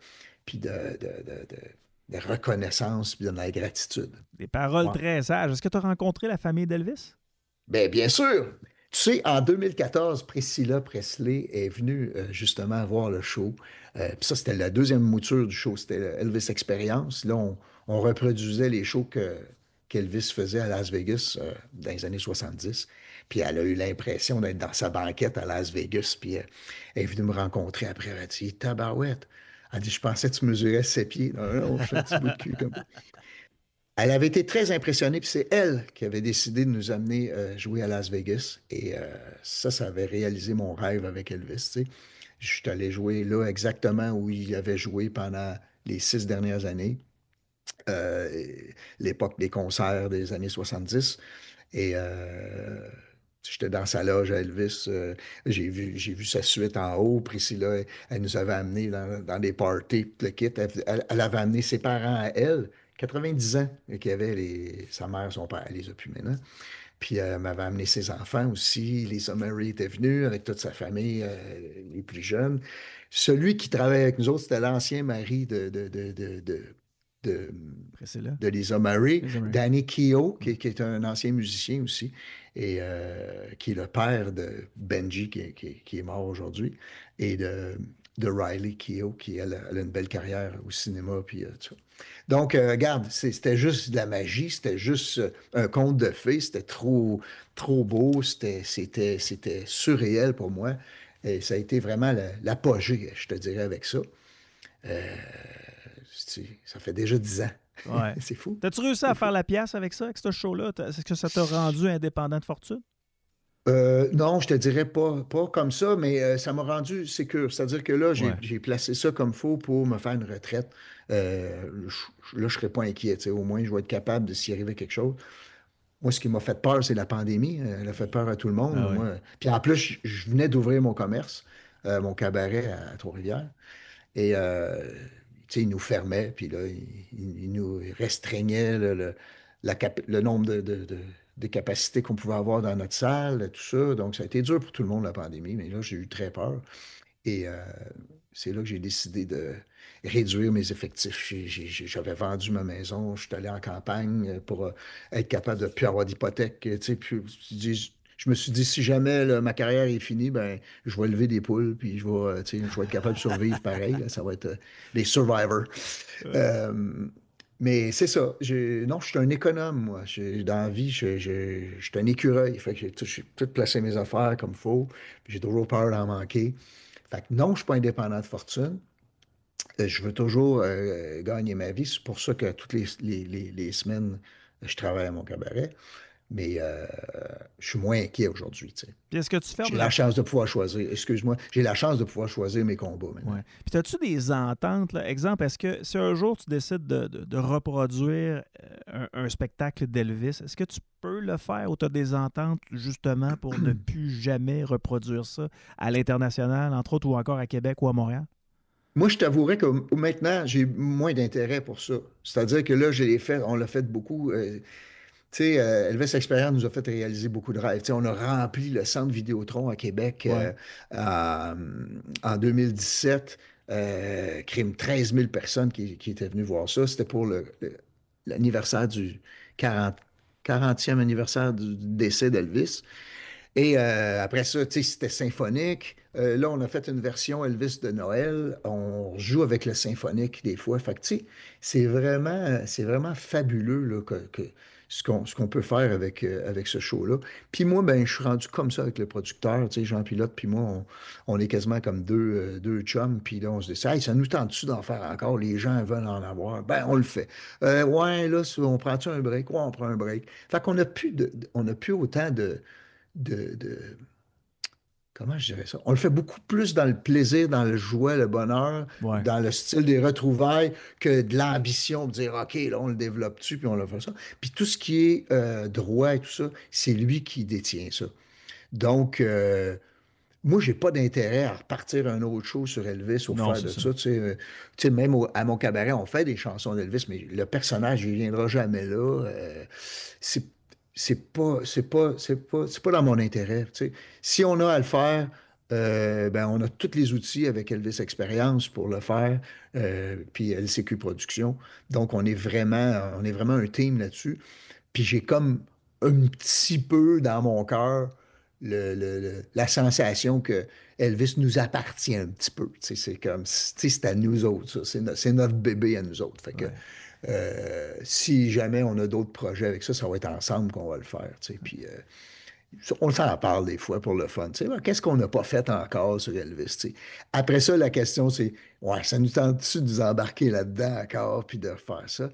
puis de reconnaissance, puis de la gratitude. Des paroles Ouais. très sages. Est-ce que tu as rencontré la famille d'Elvis? Bien sûr. Tu sais, en 2014, Priscilla Presley est venue justement voir le show. Puis ça, c'était la deuxième mouture du show. C'était Elvis Experience. Là, on reproduisait les shows qu'Elvis faisait à Las Vegas dans les années 70. Puis elle a eu l'impression d'être dans sa banquette à Las Vegas. Puis elle est venue me rencontrer après. Elle a dit Tabarouette. Elle a dit Je pensais que tu mesurais 7 pieds. Non, non, je fais un petit bout de cul comme elle avait été très impressionnée, puis c'est elle qui avait décidé de nous amener jouer à Las Vegas. Et ça avait réalisé mon rêve avec Elvis. Tu sais. Je suis allé jouer là exactement où il avait joué pendant les 6 dernières années, euh, l'époque des concerts des années 70. Et j'étais dans sa loge à Elvis. J'ai vu sa suite en haut. Priscilla, elle nous avait amenés dans des parties, tout le kit. Elle avait amené ses parents à elle, 90 ans, et qui avait sa mère, son père, elle les a plus maintenant. Puis elle m'avait amené ses enfants aussi. Lisa Marie était venue avec toute sa famille, les plus jeunes. Celui qui travaillait avec nous autres, c'était l'ancien mari de, Priscilla. de Lisa Marie, Lisa Marie. Danny Keough, qui est un ancien musicien aussi, et qui est le père de Benji, qui est mort aujourd'hui, et de Riley Keough, qui elle a une belle carrière au cinéma, puis tout ça. Donc, regarde, c'était juste de la magie, c'était juste un conte de fées, c'était trop beau, c'était surréel pour moi, et ça a été vraiment l'apogée, je te dirais, avec ça. Euh, Ça fait déjà 10 ans. Ouais. C'est fou. T'as-tu réussi à faire la pièce avec ça, avec ce show-là? Est-ce que ça t'a rendu indépendant de fortune? Non, je te dirais pas comme ça, mais ça m'a rendu sécure. C'est-à-dire que là, j'ai Ouais. j'ai placé ça comme faux pour me faire une retraite. Là, je ne serais pas inquiet. Tu sais. Au moins, je vais être capable de s'y arriver quelque chose. Moi, ce qui m'a fait peur, c'est la pandémie. Elle a fait peur à tout le monde. Ah ouais. Moi. Puis en plus, je venais d'ouvrir mon commerce, mon cabaret à Trois-Rivières. Et tu sais, ils nous fermaient, puis là, ils nous restreignaient le nombre de capacités qu'on pouvait avoir dans notre salle, tout ça. Donc, ça a été dur pour tout le monde, la pandémie, mais là, j'ai eu très peur. Et c'est là que j'ai décidé de réduire mes effectifs. J'avais vendu ma maison, je suis allé en campagne pour être capable de ne plus avoir d'hypothèque. Tu sais, je me suis dit, si jamais là, ma carrière est finie, ben, je vais lever des poules, puis tu sais, je vais être capable de survivre pareil. Là. Ça va être les survivors. Euh, mais c'est ça. Non, je suis un économe, moi. Dans la vie, je suis un écureuil. Fait que j'ai tout placé mes affaires comme il faut. Puis j'ai toujours peur d'en manquer. Fait que non, je ne suis pas indépendant de fortune. Je veux toujours gagner ma vie. C'est pour ça que toutes les semaines, je travaille à mon cabaret. Mais je suis moins inquiet aujourd'hui. Tu sais. Puis est-ce que tu fermes J'ai la chance de pouvoir choisir. Excuse-moi, j'ai la chance de pouvoir choisir mes combats maintenant. Ouais. Puis as-tu des ententes, là? Exemple, est-ce que si un jour tu décides de reproduire un spectacle d'Elvis, est-ce que tu peux le faire ou tu as des ententes justement pour ne plus jamais reproduire ça à l'international, entre autres, ou encore à Québec ou à Montréal? Moi, je t'avouerais que maintenant, j'ai moins d'intérêt pour ça. C'est-à-dire que là, on l'a fait beaucoup. Tu sais, Elvis Experience nous a fait réaliser beaucoup de rêves. Tu sais, on a rempli le centre Vidéotron à Québec Ouais. en, en 2017. Crime 13 000 personnes qui étaient venues voir ça. C'était pour l'anniversaire du 40, 40e anniversaire du décès d'Elvis. Et après ça, tu sais, c'était symphonique. Là, on a fait une version Elvis de Noël. On joue avec le symphonique des fois. Fait que, tu sais, c'est vraiment fabuleux là, ce qu'on peut faire avec ce show-là. Puis moi, ben, je suis rendu comme ça avec le producteur. Tu sais, Jean Pilote, puis moi, on est quasiment comme deux chums. Puis là, on se dit, hey, ça nous tente-tu d'en faire encore? Les gens veulent en avoir. Ben, on le fait. Ouais, là, on prend-tu un break? Ouais, on prend un break. Fait qu'on n'a plus, on a plus autant de, comment je dirais ça? On le fait beaucoup plus dans le plaisir, dans le joie, le bonheur, Ouais. dans le style des retrouvailles que de l'ambition de dire, OK, là, on le développe-tu, puis on le fait ça. Puis tout ce qui est droit et tout ça, c'est lui qui détient ça. Donc, moi, j'ai pas d'intérêt à repartir un autre show sur Elvis ou Non, faire c'est de ça. ça. Tu sais, même à mon cabaret, on fait des chansons d'Elvis, mais le personnage, il viendra jamais là. C'est c'est pas dans mon intérêt. Tu sais. Si on a à le faire, ben, on a tous les outils avec Elvis Experience pour le faire, puis LCQ Productions. Donc, on est vraiment un team là-dessus. Puis j'ai comme un petit peu dans mon cœur la sensation que Elvis nous appartient un petit peu. Tu sais, c'est comme, tu sais, c'est à nous autres, ça. C'est notre bébé à nous autres. Fait que Ouais. si jamais on a d'autres projets avec ça, ça va être ensemble qu'on va le faire. Tu sais. Puis on s'en parle des fois pour le fun. Tu sais. Qu'est-ce qu'on n'a pas fait encore sur Elvis? Tu sais. Après ça, la question, c'est ouais, ça nous tente-tu de nous embarquer là-dedans encore puis de faire ça?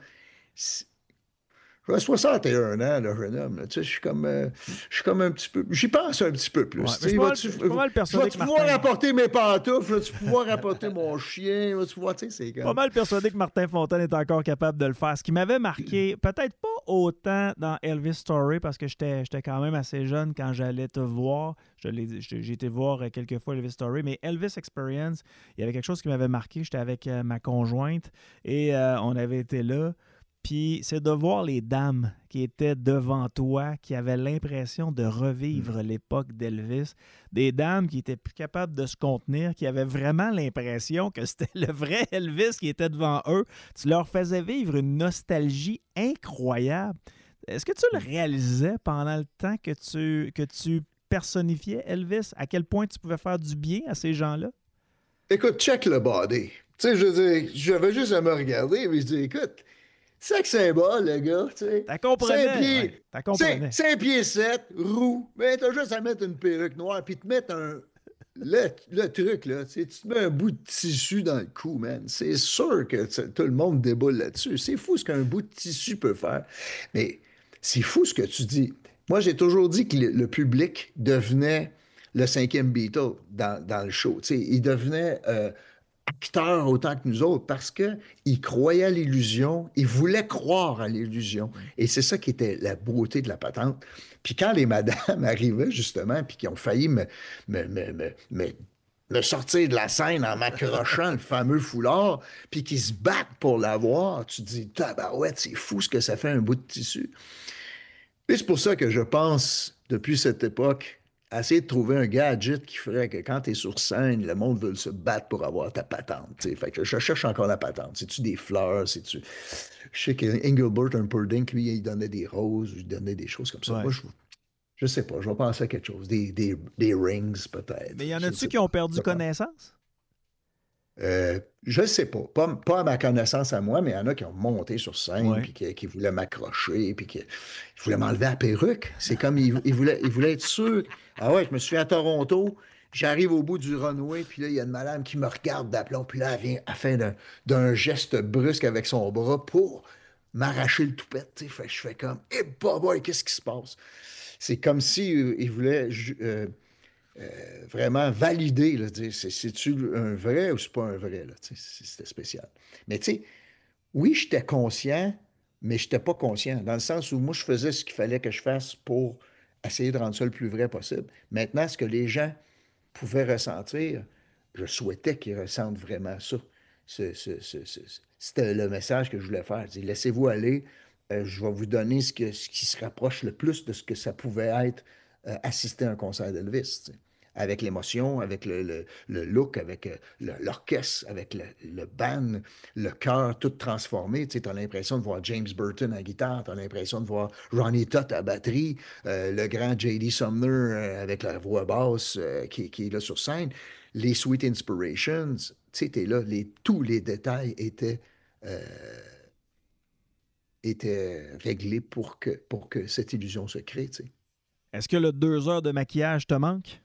J'ai 61 ans, le jeune homme. Là. Tu sais, je suis comme un petit peu. J'y pense un petit peu Ouais. plus. Mais Tu sais, je suis pas mal persuadé que vas-tu pouvoir Martin. apporter mes pantoufles? Vas-tu pouvoir apporter mon chien? Vas-tu pouvoir. Tu sais, c'est Pas comme. mal persuadé que Martin Fontaine est encore capable de le faire. Ce qui m'avait marqué, peut-être pas autant dans Elvis Story, parce que j'étais quand même assez jeune quand j'allais te voir. J'ai été voir quelques fois Elvis Story, mais Elvis Experience, il y avait quelque chose qui m'avait marqué. J'étais avec ma conjointe et on avait été là. Puis c'est de voir les dames qui étaient devant toi, qui avaient l'impression de revivre l'époque d'Elvis. Des dames qui étaient plus capables de se contenir, qui avaient vraiment l'impression que c'était le vrai Elvis qui était devant eux. Tu leur faisais vivre une nostalgie incroyable. Est-ce que tu le réalisais pendant le temps que tu personnifiais Elvis? À quel point tu pouvais faire du bien à ces gens-là? Écoute, check le body. Tu sais, je veux dire, j'avais juste à me regarder, mais je dis, écoute, sex symbole, le gars, tu sais. T'as 5 comprenais, ouais. pieds, T'as comprenais. 5 pieds 7, roux. Mais t'as juste à mettre une perruque noire, puis te mettre le truc, là, tu sais, tu te mets un bout de tissu dans le cou, man. C'est sûr que tout le monde déboule là-dessus. C'est fou ce qu'un bout de tissu peut faire. Mais c'est fou ce que tu dis. Moi, j'ai toujours dit que le public devenait le cinquième Beatle dans le show. Tu sais, il devenait acteurs autant que nous autres parce qu'ils croyaient à l'illusion, ils voulaient croire à l'illusion. Et c'est ça qui était la beauté de la patente. Puis quand les madames arrivaient, justement, puis qui ont failli me, me, me, me- me sortir de la scène en m'accrochant le fameux foulard, puis qui se battent pour l'avoir, tu te dis, tabarouette, c'est fou ce que ça fait un bout de tissu. Et c'est pour ça que je pense, depuis cette époque, à essayer de trouver un gadget qui ferait que quand tu es sur scène, le monde veut se battre pour avoir ta patente. T'sais. Fait que je cherche encore la patente. C'est-tu des fleurs? C'est-tu. Je sais qu'Engelbert Humperdinck, lui, il donnait des roses, il donnait des choses comme ça. Ouais. Moi, je sais pas, je vais penser à quelque chose. Des rings, peut-être. Mais il y en Je ne a-tu sais qui pas. ont perdu Je pense. connaissance? Je ne sais pas. Pas à ma connaissance à moi, mais il y en a qui ont monté sur scène, Ouais. puis qui voulaient m'accrocher, puis qui voulaient m'enlever la perruque. C'est comme ils voulaient être sûrs. Ah ouais, je me suis à Toronto, j'arrive au bout du runway, puis là, il y a une madame qui me regarde d'aplomb, puis là, elle vient, elle fait d'un geste brusque avec son bras pour m'arracher le toupette. Tu sais. Fait que je fais comme, eh, boy, qu'est-ce qui se passe? C'est comme si ils voulaient vraiment valider, là, dire, c'est-tu un vrai ou c'est pas un vrai, là, tu sais, c'était spécial. Mais tu sais, oui, j'étais conscient, mais je n'étais pas conscient, dans le sens où moi, je faisais ce qu'il fallait que je fasse pour essayer de rendre ça le plus vrai possible. Maintenant, ce que les gens pouvaient ressentir, je souhaitais qu'ils ressentent vraiment ça. C'était le message que je voulais faire. Laissez-vous aller, je vais vous donner ce qui se rapproche le plus de ce que ça pouvait être assister à un concert d'Elvis, tu sais. Avec l'émotion, avec le look, avec l'orchestre, avec le band, le chœur tout transformé. Tu as l'impression de voir James Burton à la guitare, tu as l'impression de voir Ronnie Tutt à la batterie, le grand J.D. Sumner avec la voix basse qui est là sur scène. Les Sweet Inspirations, tu sais, t'es là, tous les détails euh, étaient réglés pour que cette illusion se crée, tu sais. Est-ce que le 2 heures de maquillage te manque?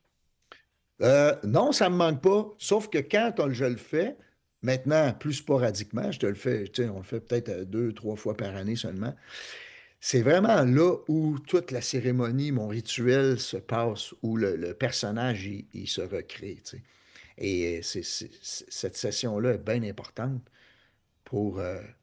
Non, ça ne me manque pas. Sauf que quand je le fais, maintenant, plus sporadiquement, je te le fais, tu sais, on le fait peut-être 2, 3 fois par année seulement. C'est vraiment là où toute la cérémonie, mon rituel se passe, où le personnage, il se recrée, tu sais. Et cette session-là est bien importante pour...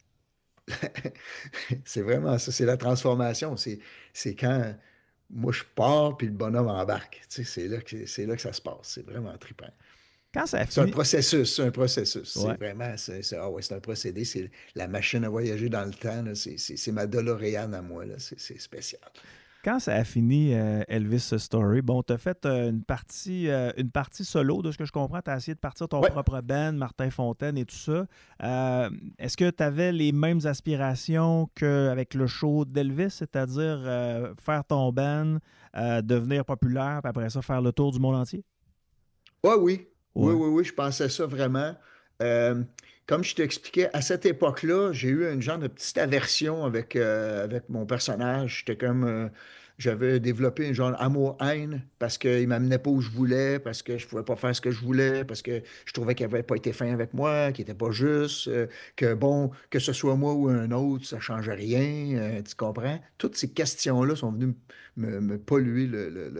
c'est vraiment ça, c'est la transformation. C'est quand moi je pars puis le bonhomme embarque. Tu sais, c'est là que ça se passe. C'est vraiment trippant. Quand ça a C'est un fini... processus, c'est un processus. C'est Ouais. vraiment, ah ouais, c'est un procédé. C'est la machine à voyager dans le temps, là. C'est ma DeLorean à moi, là. C'est spécial. Quand ça a fini, Elvis Story, bon, tu as fait une partie solo, de ce que je comprends. Tu as essayé de partir ton Ouais. propre band, Martin Fontaine et tout ça. Est-ce que tu avais les mêmes aspirations qu'avec le show d'Elvis, c'est-à-dire faire ton band, devenir populaire, puis après ça, faire le tour du monde entier? Ouais, oui. Oui, Ouais. oui, oui, je pensais ça vraiment. Euh, Comme je t'expliquais, à cette époque-là, j'ai eu une genre de petite aversion avec mon personnage. J'avais développé un genre amour-haine parce qu'il ne m'amenait pas où je voulais, parce que je ne pouvais pas faire ce que je voulais, parce que je trouvais qu'il n'avait pas été fin avec moi, qu'il n'était pas juste, que bon, que ce soit moi ou un autre, ça ne change rien, tu comprends? Toutes ces questions-là sont venues me polluer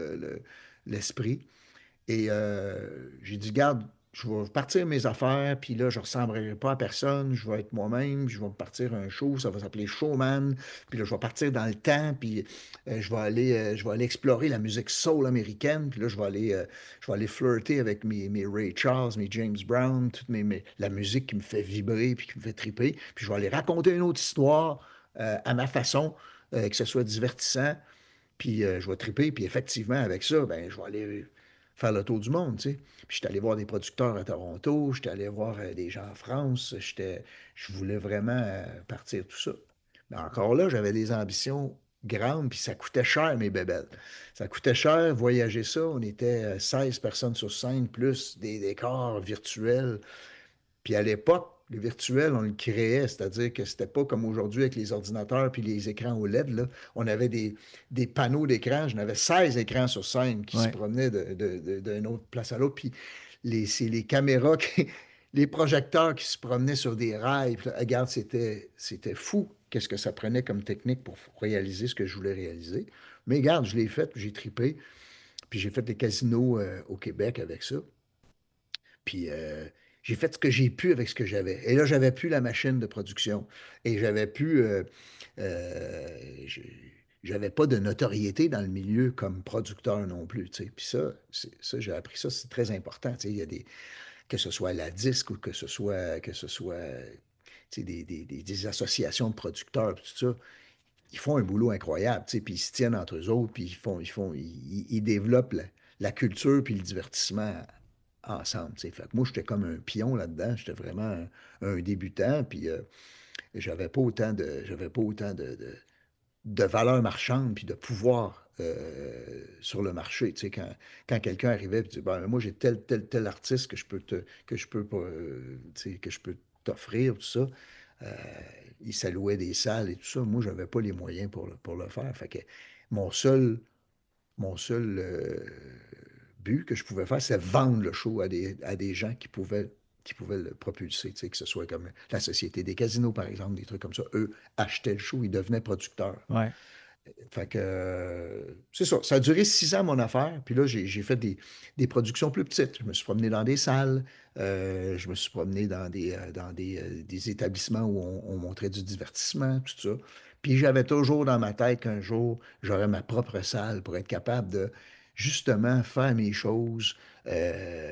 l'esprit. Et j'ai dit, garde, je vais partir mes affaires, puis là, je ne ressemblerai pas à personne, je vais être moi-même, je vais me partir un show, ça va s'appeler Showman, puis là, je vais partir dans le temps, puis je vais aller explorer la musique soul américaine, puis là, je vais aller flirter avec mes Ray Charles, mes James Brown, la musique qui me fait vibrer, puis qui me fait triper, puis je vais aller raconter une autre histoire à ma façon, que ce soit divertissant, puis je vais triper, puis effectivement, avec ça, ben, je vais aller faire le tour du monde, tu sais. Puis j'étais allé voir des producteurs à Toronto, j'étais allé voir des gens en France, je voulais vraiment partir tout ça. Mais encore là, j'avais des ambitions grandes, puis ça coûtait cher, mes bébelles. Ça coûtait cher, voyager ça. On était 16 personnes sur scène, plus des décors virtuels. Puis à l'époque, le virtuel, on le créait, c'est-à-dire que c'était pas comme aujourd'hui avec les ordinateurs puis les écrans OLED, là. On avait des panneaux d'écran. J'en avais 16 écrans sur scène qui se Ouais. promenaient d'une autre place à l'autre. Puis c'est les caméras, les projecteurs qui se promenaient sur des rails. Puis là, regarde, c'était fou. Qu'est-ce que ça prenait comme technique pour réaliser ce que je voulais réaliser. Mais regarde, je l'ai fait, puis j'ai tripé. Puis j'ai fait des casinos au Québec avec ça. Puis j'ai fait ce que j'ai pu avec ce que j'avais. Et là, j'avais plus la machine de production. Et j'avais plus. J'avais pas de notoriété dans le milieu comme producteur non plus. Tu sais. Puis ça, j'ai appris ça, c'est très important. Tu sais. Il y a que ce soit la disque ou que ce soit tu sais, des associations de producteurs, puis tout ça. Ils font un boulot incroyable, tu sais, puis ils se tiennent entre eux autres, puis ils développent la culture puis le divertissement ensemble, tu sais. Fait que moi, j'étais comme un pion là-dedans, j'étais vraiment un débutant, puis j'avais pas autant de valeur marchande puis de pouvoir sur le marché. Tu sais, quand quelqu'un arrivait et dit ben, moi j'ai tel artiste que je peux t'offrir, tout ça. Euh, il s'allouait des salles et tout ça. Moi, j'avais pas les moyens pour le faire. Fait que mon seul, mon seul but que je pouvais faire, c'est vendre le show à des gens qui pouvaient le propulser, tu sais, que ce soit comme la Société des casinos, par exemple, des trucs comme ça. Eux achetaient le show, ils devenaient producteurs. Ouais. Fait que c'est ça. Ça a duré 6 ans, mon affaire. Puis là, j'ai fait des productions plus petites. Je me suis promené dans des salles. Je me suis promené dans des établissements où on montrait du divertissement, tout ça. Puis j'avais toujours dans ma tête qu'un jour, j'aurais ma propre salle pour être capable de justement faire mes choses,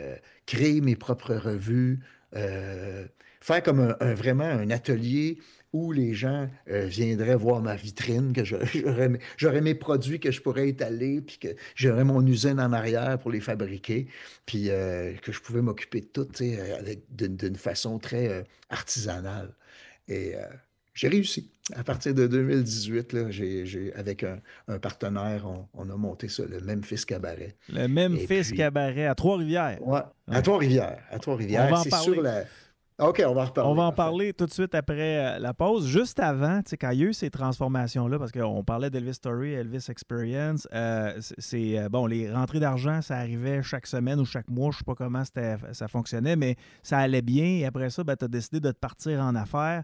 créer mes propres revues, faire comme vraiment un atelier où les gens viendraient voir ma vitrine, que j'aurais mes produits que je pourrais étaler, puis que j'aurais mon usine en arrière pour les fabriquer, puis que je pouvais m'occuper de tout d'une façon très artisanale. Et j'ai réussi. À partir de 2018, là, avec un partenaire, on a monté ça, le Memphis Cabaret. Le Memphis Cabaret à Trois-Rivières. Oui, à Trois-Rivières. On va en c'est parler. sur la... OK, on va en reparler. On va en parler tout de suite après la pause. Juste avant, tu sais, quand il y a eu ces transformations-là, parce qu'on parlait d'Elvis Story, Elvis Experience, bon, les rentrées d'argent, ça arrivait chaque semaine ou chaque mois. Je ne sais pas comment ça fonctionnait, mais ça allait bien. Et après ça, tu as décidé de te partir en affaires.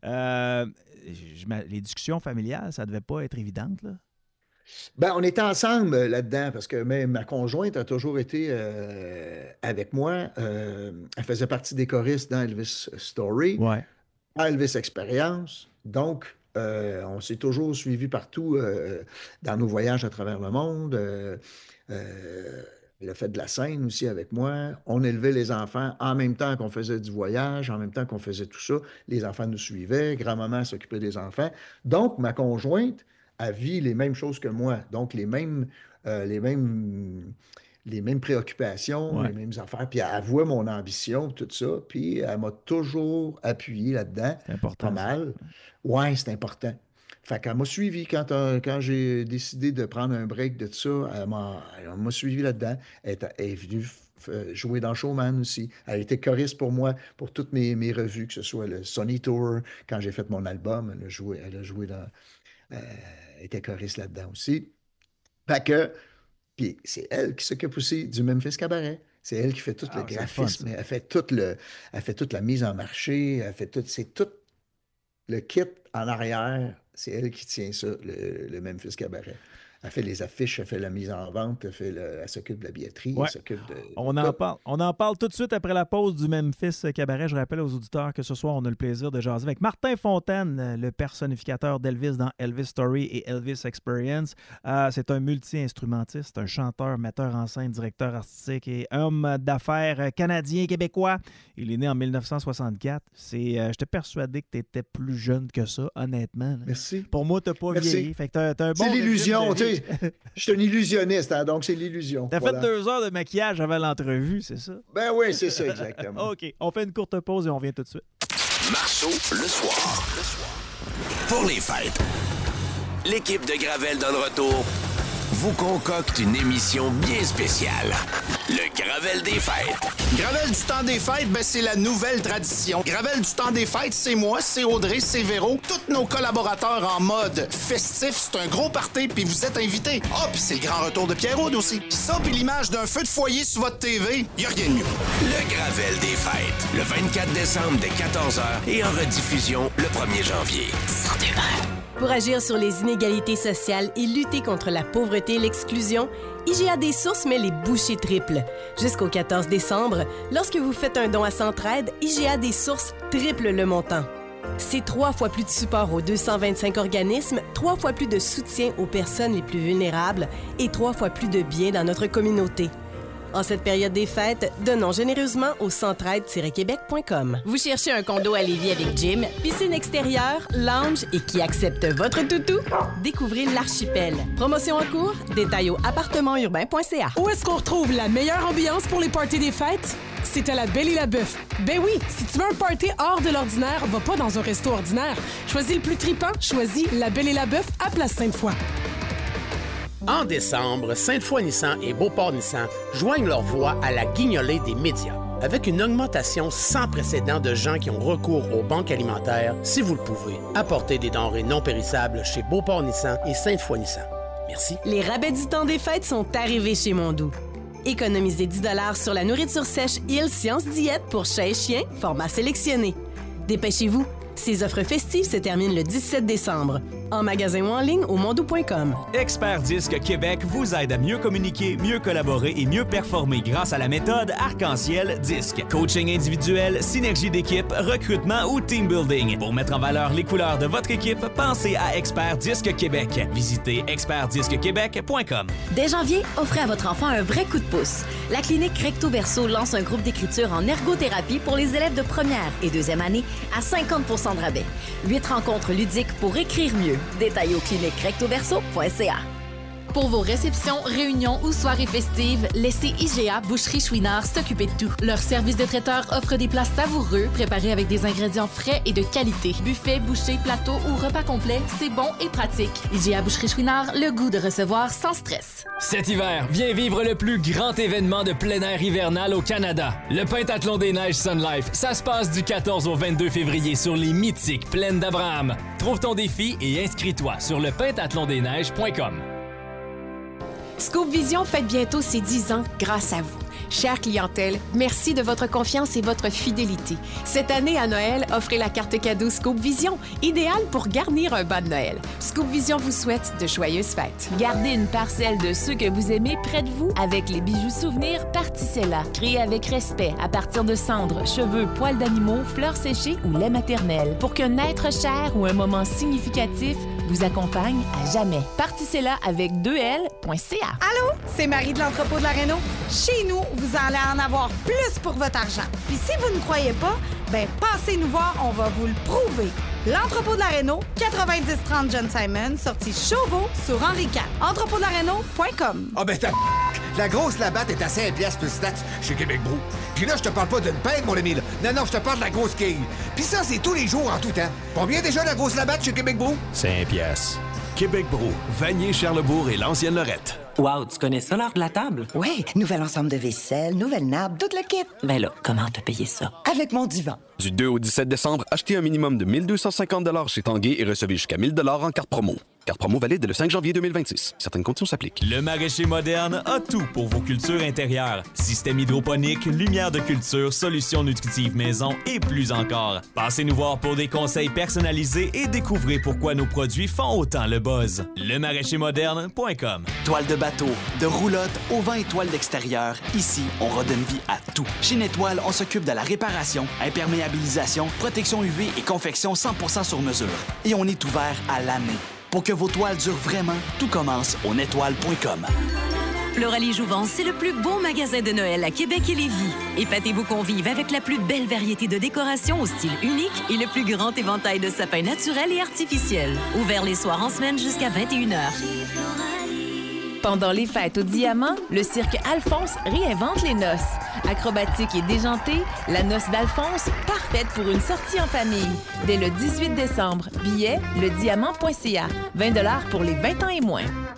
Les discussions familiales, ça ne devait pas être évidente, là? Ben, on était ensemble là-dedans parce que ma conjointe a toujours été avec moi. Elle faisait partie des choristes dans Elvis Story, à Elvis Experience. Donc, on s'est toujours suivis partout dans nos voyages à travers le monde. Elle a fait de la scène aussi avec moi. On élevait les enfants en même temps qu'on faisait du voyage, en même temps qu'on faisait tout ça. Les enfants nous suivaient, grand-maman s'occupait des enfants. Donc, ma conjointe elle vit les mêmes choses que moi. Donc, les mêmes préoccupations, les mêmes affaires. Puis, elle voit mon ambition, tout ça. Puis, elle m'a toujours appuyé là-dedans. C'est important. Pas mal. Oui, c'est important. Fait qu'elle m'a suivi quand j'ai décidé de prendre un break de ça. Elle m'a suivi là-dedans. Elle est venue jouer dans Showman aussi. Elle était choriste pour moi, pour toutes mes revues, que ce soit le Sony Tour. Quand j'ai fait mon album, elle a joué dans... Elle était choriste là-dedans aussi. Fait que, puis c'est elle qui s'occupe aussi du Memphis Cabaret. C'est elle qui fait tout le graphisme. Elle fait toute la mise en marché. C'est tout le kit en arrière. C'est elle qui tient ça, le Memphis Cabaret. Elle fait les affiches, elle fait la mise en vente, elle s'occupe de la billetterie, elle s'occupe de... On en parle tout de suite après la pause du Memphis Cabaret. Je rappelle aux auditeurs que ce soir, on a le plaisir de jaser avec Martin Fontaine, le personnificateur d'Elvis dans Elvis Story et Elvis Experience. C'est un multi-instrumentiste, un chanteur, metteur en scène, directeur artistique et homme d'affaires canadien-québécois. Il est né en 1964. J'étais persuadé que tu étais plus jeune que ça, honnêtement. Là. Merci. Pour moi, tu n'as pas vieilli. Fait que t'as un bon c'est l'illusion, régime de vie. Je suis un illusionniste, hein, donc c'est l'illusion. T'as fait 2 heures de maquillage avant l'entrevue, c'est ça? Ben oui, c'est ça, exactement. OK, on fait une courte pause et on vient tout de suite. Marceau, le soir. Pour les fêtes, l'équipe de Gravel dans le retour vous concocte une émission bien spéciale. Le Gravel des fêtes. Gravel du temps des fêtes, ben c'est la nouvelle tradition. Gravel du temps des fêtes, c'est moi, c'est Audrey, c'est Véro. Tous nos collaborateurs en mode festif. C'est un gros party, puis vous êtes invités. Ah, puis c'est le grand retour de Pierre-Aude aussi. Ça, puis l'image d'un feu de foyer sur votre TV, y a rien de mieux. Le Gravel des fêtes. Le 24 décembre dès 14h et en rediffusion le 1er janvier. 102.1. Pour agir sur les inégalités sociales et lutter contre la pauvreté et l'exclusion, IGA des Sources met les bouchées triples. Jusqu'au 14 décembre, lorsque vous faites un don à Centraide, IGA des Sources triple le montant. C'est 3 fois plus de support aux 225 organismes, 3 fois plus de soutien aux personnes les plus vulnérables et 3 fois plus de bien dans notre communauté. En cette période des fêtes, donnons généreusement au centraide-québec.com. Vous cherchez un condo à Lévis avec gym, piscine extérieure, lounge et qui accepte votre toutou? Découvrez l'Archipel. Promotion en cours, détails au appartementurbain.ca. Où est-ce qu'on retrouve la meilleure ambiance pour les parties des fêtes? C'est à la Belle et la Bœuf. Ben oui, si tu veux un party hors de l'ordinaire, va pas dans un resto ordinaire. Choisis le plus tripant, choisis la Belle et la Bœuf à Place Sainte-Foy. En décembre, Sainte-Foy-Nissan et Beauport-Nissan joignent leur voix à la guignolée des médias. Avec une augmentation sans précédent de gens qui ont recours aux banques alimentaires, si vous le pouvez, apportez des denrées non périssables chez Beauport-Nissan et Sainte-Foy-Nissan. Merci. Les rabais du temps des fêtes sont arrivés chez Mondou. Économisez 10 $ sur la nourriture sèche Île Science Diète pour chat et chien, format sélectionné. Dépêchez-vous, ces offres festives se terminent le 17 décembre. En magasin ou en ligne au mondou.com. Expert Disque Québec vous aide à mieux communiquer, mieux collaborer et mieux performer grâce à la méthode Arc-en-Ciel Disque. Coaching individuel, synergie d'équipe, recrutement ou team building. Pour mettre en valeur les couleurs de votre équipe, pensez à Expert Disque Québec. Visitez expertdisquequebec.com. Dès janvier, offrez à votre enfant un vrai coup de pouce. La clinique Recto Verso lance un groupe d'écriture en ergothérapie pour les élèves de première et deuxième année à 50% de rabais. 8 rencontres ludiques pour écrire mieux. Détails au cliniquerectoverso.ca. Pour vos réceptions, réunions ou soirées festives, laissez IGA Boucherie Chouinard s'occuper de tout. Leur service de traiteur offre des plats savoureux, préparés avec des ingrédients frais et de qualité. Buffet, bouchée, plateau ou repas complet, c'est bon et pratique. IGA Boucherie Chouinard, le goût de recevoir sans stress. Cet hiver, viens vivre le plus grand événement de plein air hivernal au Canada. Le Pentathlon des Neiges Sun Life. Ça se passe du 14 au 22 février sur les mythiques plaines d'Abraham. Trouve ton défi et inscris-toi sur lepentatlondesneiges.com. Scoop Vision fête bientôt ses 10 ans grâce à vous. Chère clientèle, merci de votre confiance et votre fidélité. Cette année à Noël, offrez la carte cadeau Scoop Vision, idéale pour garnir un bas de Noël. Scoop Vision vous souhaite de joyeuses fêtes. Gardez une parcelle de ceux que vous aimez près de vous avec les bijoux souvenirs Particella, créés avec respect à partir de cendres, cheveux, poils d'animaux, fleurs séchées ou lait maternel, pour qu'un être cher ou un moment significatif vous accompagne à jamais. Particella avec 2L.ca. Allô, c'est Marie de l'entrepôt de la Réno. Chez nous, vous allez en avoir plus pour votre argent. Puis si vous ne croyez pas, ben passez nous voir, on va vous le prouver. L'entrepôt de la Réno, 9030 John Simon, sortie Chauveau sur Henri IV. Entrepôtdelaréno.com. Ah ben la grosse labatte est à 5 piastres plus taxe chez Québec Brou. Puis là, je te parle pas d'une peigne, mon ami, là. Non, je te parle de la grosse quille. Puis ça, c'est tous les jours en tout temps. Combien déjà la grosse labatte chez Québec Brou? 5 piastres. Québec Brou, Vanier, Charlesbourg et l'ancienne Lorette. Wow, tu connais ça, l'art de la table? Oui, nouvel ensemble de vaisselle, nouvelle nappe, tout le kit. Ben là, comment t'as payé ça? Avec mon divan. Du 2 au 17 décembre, achetez un minimum de 1 250 $ chez Tanguay et recevez jusqu'à 1 000 $ en carte promo. Carte promo valide le 5 janvier 2026. Certaines conditions s'appliquent. Le Maraîcher Moderne a tout pour vos cultures intérieures. Système hydroponique, lumière de culture, solutions nutritives maison et plus encore. Passez nous voir pour des conseils personnalisés et découvrez pourquoi nos produits font autant le buzz. Lemaraîchermoderne.com. Toile de bateau, de roulotte, au vent et toile d'extérieur, ici, on redonne vie à tout. Chez Nettoile, on s'occupe de la réparation, imperméabilisation, protection UV et confection 100% sur mesure. Et on est ouvert à l'année. Pour que vos toiles durent vraiment, tout commence au nettoile.com. Floralie Jouvence, c'est le plus beau magasin de Noël à Québec et Lévis. Épatez-vous convives avec la plus belle variété de décorations au style unique et le plus grand éventail de sapins naturels et artificiels. Ouvert les soirs en semaine jusqu'à 21h. Pendant les fêtes au Diamant, le cirque Alphonse réinvente les noces. Acrobatique et déjantée, la noce d'Alphonse, parfaite pour une sortie en famille. Dès le 18 décembre, billets, lediamant.ca. 20 $ pour les 20 ans et moins.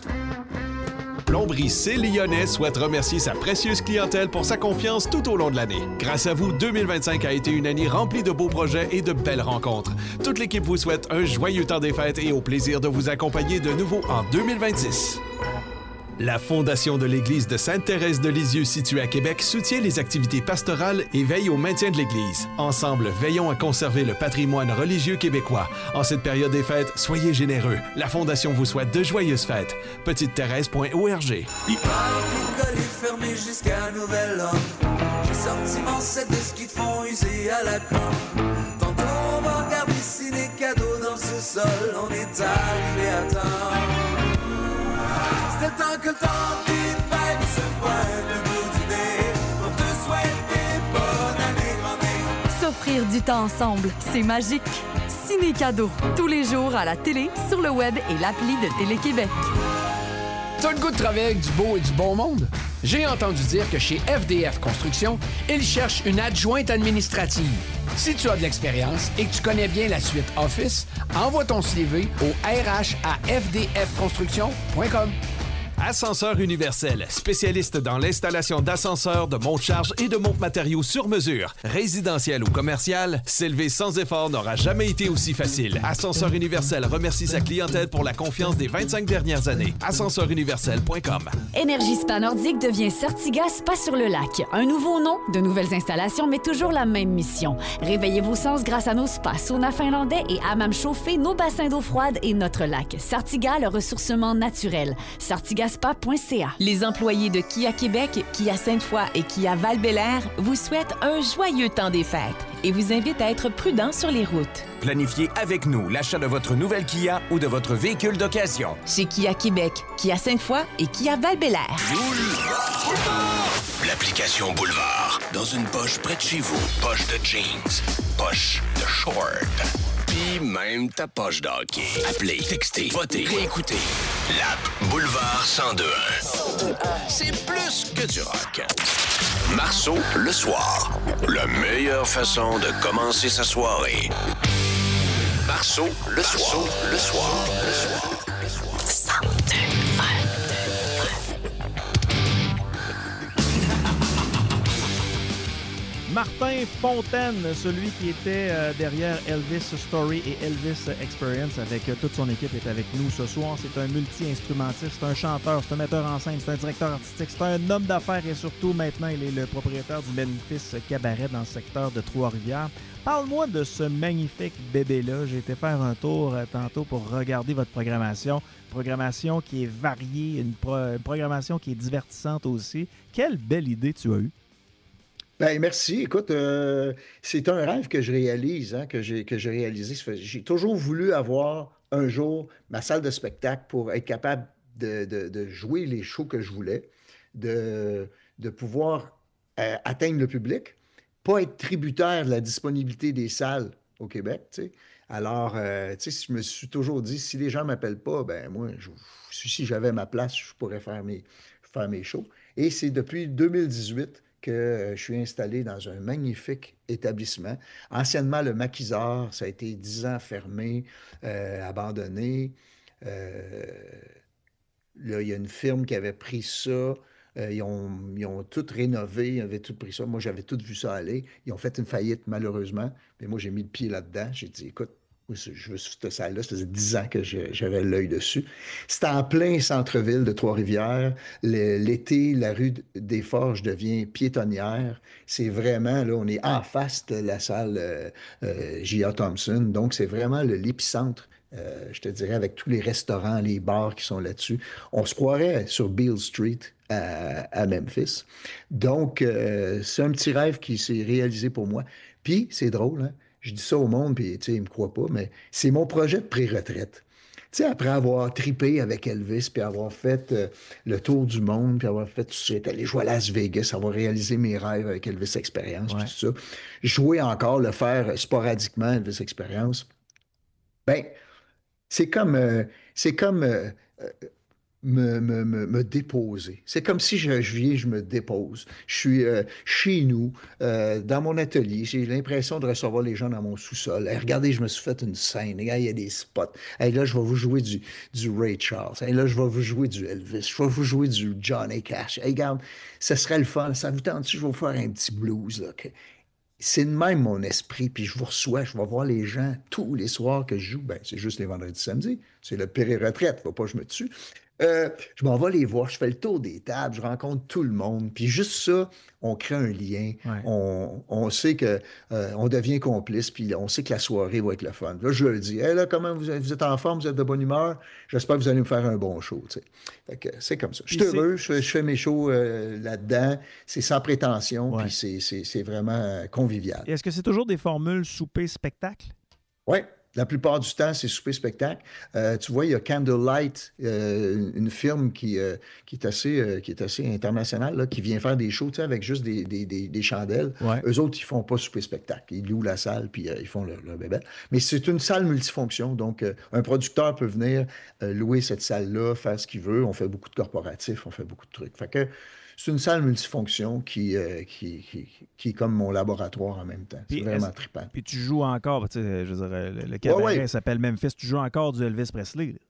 Plomberie C. Lyonnais souhaite remercier sa précieuse clientèle pour sa confiance tout au long de l'année. Grâce à vous, 2025 a été une année remplie de beaux projets et de belles rencontres. Toute l'équipe vous souhaite un joyeux temps des fêtes et au plaisir de vous accompagner de nouveau en 2026. La Fondation de l'Église de Sainte-Thérèse de Lisieux, située à Québec, soutient les activités pastorales et veille au maintien de l'Église. Ensemble, veillons à conserver le patrimoine religieux québécois. En cette période des fêtes, soyez généreux. La Fondation vous souhaite de joyeuses fêtes. PetiteThérèse.org. Il parle d'école est fermé jusqu'à nouvel ordre. J'ai sorti mon set de ski de fond usé à la con. Tantôt on va regarder si les cadeaux dans le sous-sol. On est arrivé à temps. C'est le temps que le temps des fêtes se pointe le bout du nez pour te souhaiter bonne année, grand-mère. S'offrir du temps ensemble, c'est magique. Ciné-cadeau, tous les jours à la télé, sur le web et l'appli de Télé-Québec. T'as le goût de travailler avec du beau et du bon monde? J'ai entendu dire que chez FDF Construction, ils cherchent une adjointe administrative. Si tu as de l'expérience et que tu connais bien la suite Office, envoie ton CV au RH@fdfconstruction.com. Ascenseur Universel, spécialiste dans l'installation d'ascenseurs, de monte-charge et de monte-matériaux sur mesure. Résidentiel ou commercial, s'élever sans effort n'aura jamais été aussi facile. Ascenseur Universel remercie sa clientèle pour la confiance des 25 dernières années. AscenseurUniversel.com. Énergie Spa Nordique devient Certigas Spa sur le lac. Un nouveau nom, de nouvelles installations, mais toujours la même mission. Réveillez vos sens grâce à nos spas, saunas finlandais et hammams chauffés, nos bassins d'eau froide et notre lac. Certigas, le ressourcement naturel. Certigaspa.ca. Les employés de Kia Québec, Kia Sainte-Foy et Kia Val-Bélair vous souhaitent un joyeux temps des fêtes et vous invitent à être prudents sur les routes. Planifiez avec nous l'achat de votre nouvelle Kia ou de votre véhicule d'occasion. Chez Kia Québec, Kia Sainte-Foy et Kia Val-Bélair. L'application Boulevard. Dans une poche près de chez vous. Poche de jeans. Poche de short. Puis même ta poche de hockey. Appelez, textez, votez, réécoutez. L'app Boulevard 102.1. C'est plus que du rock. Marceau, le soir. La meilleure façon de commencer sa soirée. Marceau, le soir. Le soir. Le soir. 102.1. Martin Fontaine, celui qui était derrière Elvis Story et Elvis Experience avec toute son équipe, est avec nous ce soir. C'est un multi-instrumentiste, c'est un chanteur, c'est un metteur en scène, c'est un directeur artistique, c'est un homme d'affaires et surtout maintenant il est le propriétaire du Memphis Cabaret dans le secteur de Trois-Rivières. Parle-moi de ce magnifique bébé-là. J'ai été faire un tour tantôt pour regarder votre programmation. Programmation qui est variée, une programmation qui est divertissante aussi. Quelle belle idée tu as eue. Ben merci. Écoute, c'est un rêve que je réalise, que j'ai réalisé. J'ai toujours voulu avoir un jour ma salle de spectacle pour être capable de jouer les shows que je voulais, de pouvoir atteindre le public, pas être tributaire de la disponibilité des salles au Québec, tu sais. Alors, tu sais, je me suis toujours dit, si les gens ne m'appellent pas, ben moi, si j'avais ma place, je pourrais faire mes shows. Et c'est depuis 2018 que je suis installé dans un magnifique établissement. Anciennement, le Maquisard, ça a été 10 ans fermé, abandonné. Là, il y a une firme qui avait pris ça. Ils ont tout rénové, ils avaient tout pris ça. Moi, j'avais tout vu ça aller. Ils ont fait une faillite, malheureusement. Mais moi, j'ai mis le pied là-dedans. J'ai dit, écoute, je veux cette salle-là. Ça faisait 10 ans que j'avais l'œil dessus. C'était en plein centre-ville de Trois-Rivières. L'été, la rue des Forges devient piétonnière. C'est vraiment, là, on est en face de la salle J.A. Thompson. Donc, c'est vraiment l'épicentre, je te dirais, avec tous les restaurants, les bars qui sont là-dessus. On se croirait sur Beale Street à Memphis. Donc, c'est un petit rêve qui s'est réalisé pour moi. Puis, c'est drôle, hein? Je dis ça au monde, puis ils ne me croient pas, mais c'est mon projet de pré-retraite. Tu sais, après avoir tripé avec Elvis, puis avoir fait le tour du monde, puis avoir fait, j'étais allé jouer à Las Vegas, avoir réalisé mes rêves avec Elvis Experience, puis tout ça. Jouer encore, le faire sporadiquement, Elvis Experience. Ben, c'est comme me déposer. C'est comme si je me dépose. Je suis chez nous, dans mon atelier. J'ai l'impression de recevoir les gens dans mon sous-sol. Hey, regardez, je me suis fait une scène. Hey, il y a des spots. Hey, là, je vais vous jouer du Ray Charles. Hey, là, je vais vous jouer du Elvis. Je vais vous jouer du Johnny Cash. Hey, regarde, ça serait le fun. Ça vous tente-tu? Je vais vous faire un petit blues. Là, okay? C'est de même mon esprit, puis je vous reçois, je vais voir les gens tous les soirs que je joue. Ben, c'est juste les vendredis, samedis. C'est le pré-retraite, faut pas que je me tue. Je m'en vais les voir, je fais le tour des tables, je rencontre tout le monde. Puis juste ça, on crée un lien. Ouais. On sait que on devient complice, puis on sait que la soirée va être le fun. Là, je leur dis, hey, là, comment vous êtes en forme, vous êtes de bonne humeur? J'espère que vous allez me faire un bon show. Tu sais. Fait que c'est comme ça. Je suis heureux, je fais mes shows là-dedans. C'est sans prétention, puis c'est vraiment convivial. Et est-ce que c'est toujours des formules souper-spectacle? Oui. La plupart du temps, c'est souper-spectacle. Tu vois, il y a Candlelight, une firme qui est assez internationale, là, qui vient faire des shows avec juste des chandelles. Ouais. Eux autres, ils font pas souper-spectacle. Ils louent la salle, puis ils font leur bébé. Mais c'est une salle multifonction. Donc, un producteur peut venir louer cette salle-là, faire ce qu'il veut. On fait beaucoup de corporatifs, on fait beaucoup de trucs. Fait que c'est une salle multifonction qui est comme mon laboratoire en même temps. C'est vraiment trippant. Puis tu joues encore, tu sais, je veux dire, le cabaret s'appelle Memphis. Tu joues encore du Elvis Presley.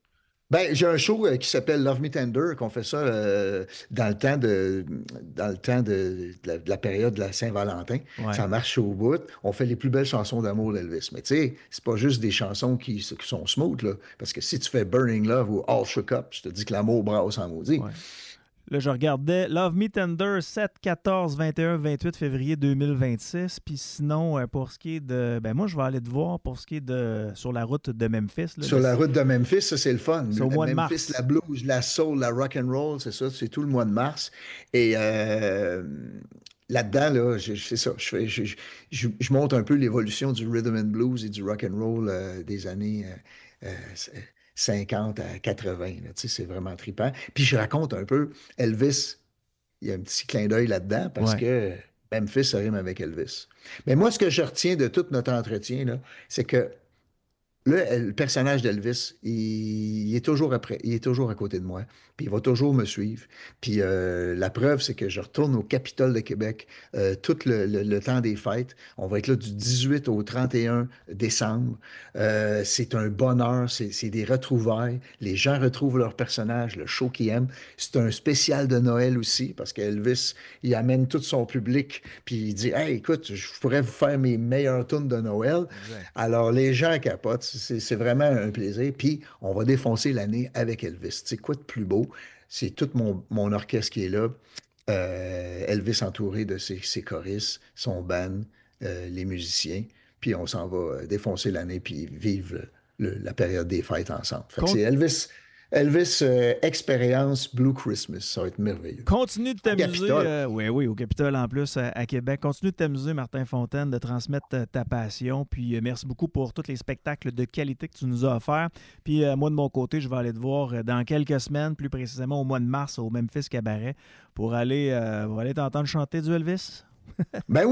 Ben, j'ai un show qui s'appelle Love Me Tender, qu'on fait ça dans le temps de la période de la Saint-Valentin. Ouais. Ça marche au bout. On fait les plus belles chansons d'amour d'Elvis. Mais tu sais, c'est pas juste des chansons qui sont smooth, là. Parce que si tu fais Burning Love ou All Shook Up, je te dis que l'amour brasse en maudit. Ouais. Là, je regardais Love Me Tender, 7, 14, 21, 28 février 2026. Puis sinon, pour ce qui est de... Ben moi, je vais aller te voir pour ce qui est de... Sur la route de Memphis. Là, sur la route de Memphis, ça, c'est le fun. C'est au mois de Memphis, mars. la blues, la soul, la rock and roll, c'est ça, c'est tout le mois de mars. Et là-dedans, là, c'est ça, je montre un peu l'évolution du rhythm and blues et du rock and roll des années 50 à 80. Là, tu sais, c'est vraiment trippant. Puis je raconte un peu Elvis. Il y a un petit clin d'œil là-dedans parce que Memphis, ça rime avec Elvis. Mais moi, ce que je retiens de tout notre entretien, là, c'est que le personnage d'Elvis, il est toujours à côté de moi, puis il va toujours me suivre. Puis la preuve, c'est que je retourne au Capitole de Québec tout le temps des fêtes. On va être là du 18 au 31 décembre. C'est un bonheur, c'est des retrouvailles. Les gens retrouvent leur personnage, le show qu'ils aiment. C'est un spécial de Noël aussi, parce qu'Elvis, il amène tout son public, puis il dit « Hey, écoute, je pourrais vous faire mes meilleures tunes de Noël. » Alors, les gens capotent. C'est vraiment un plaisir. Puis, on va défoncer l'année avec Elvis. Tu sais, quoi de plus beau? C'est tout mon orchestre qui est là. Elvis entouré de ses choristes, son band, les musiciens. Puis, on s'en va défoncer l'année puis vivre la période des fêtes ensemble. Fait que c'est Elvis Expérience Blue Christmas. Ça va être merveilleux. Continue de t'amuser. Oui, au Capitole en plus, à Québec. Continue de t'amuser, Martin Fontaine, de transmettre ta passion. Puis merci beaucoup pour tous les spectacles de qualité que tu nous as offerts. Puis moi, de mon côté, je vais aller te voir dans quelques semaines, plus précisément au mois de mars, au Memphis Cabaret, pour aller t'entendre chanter du Elvis. Ben oui.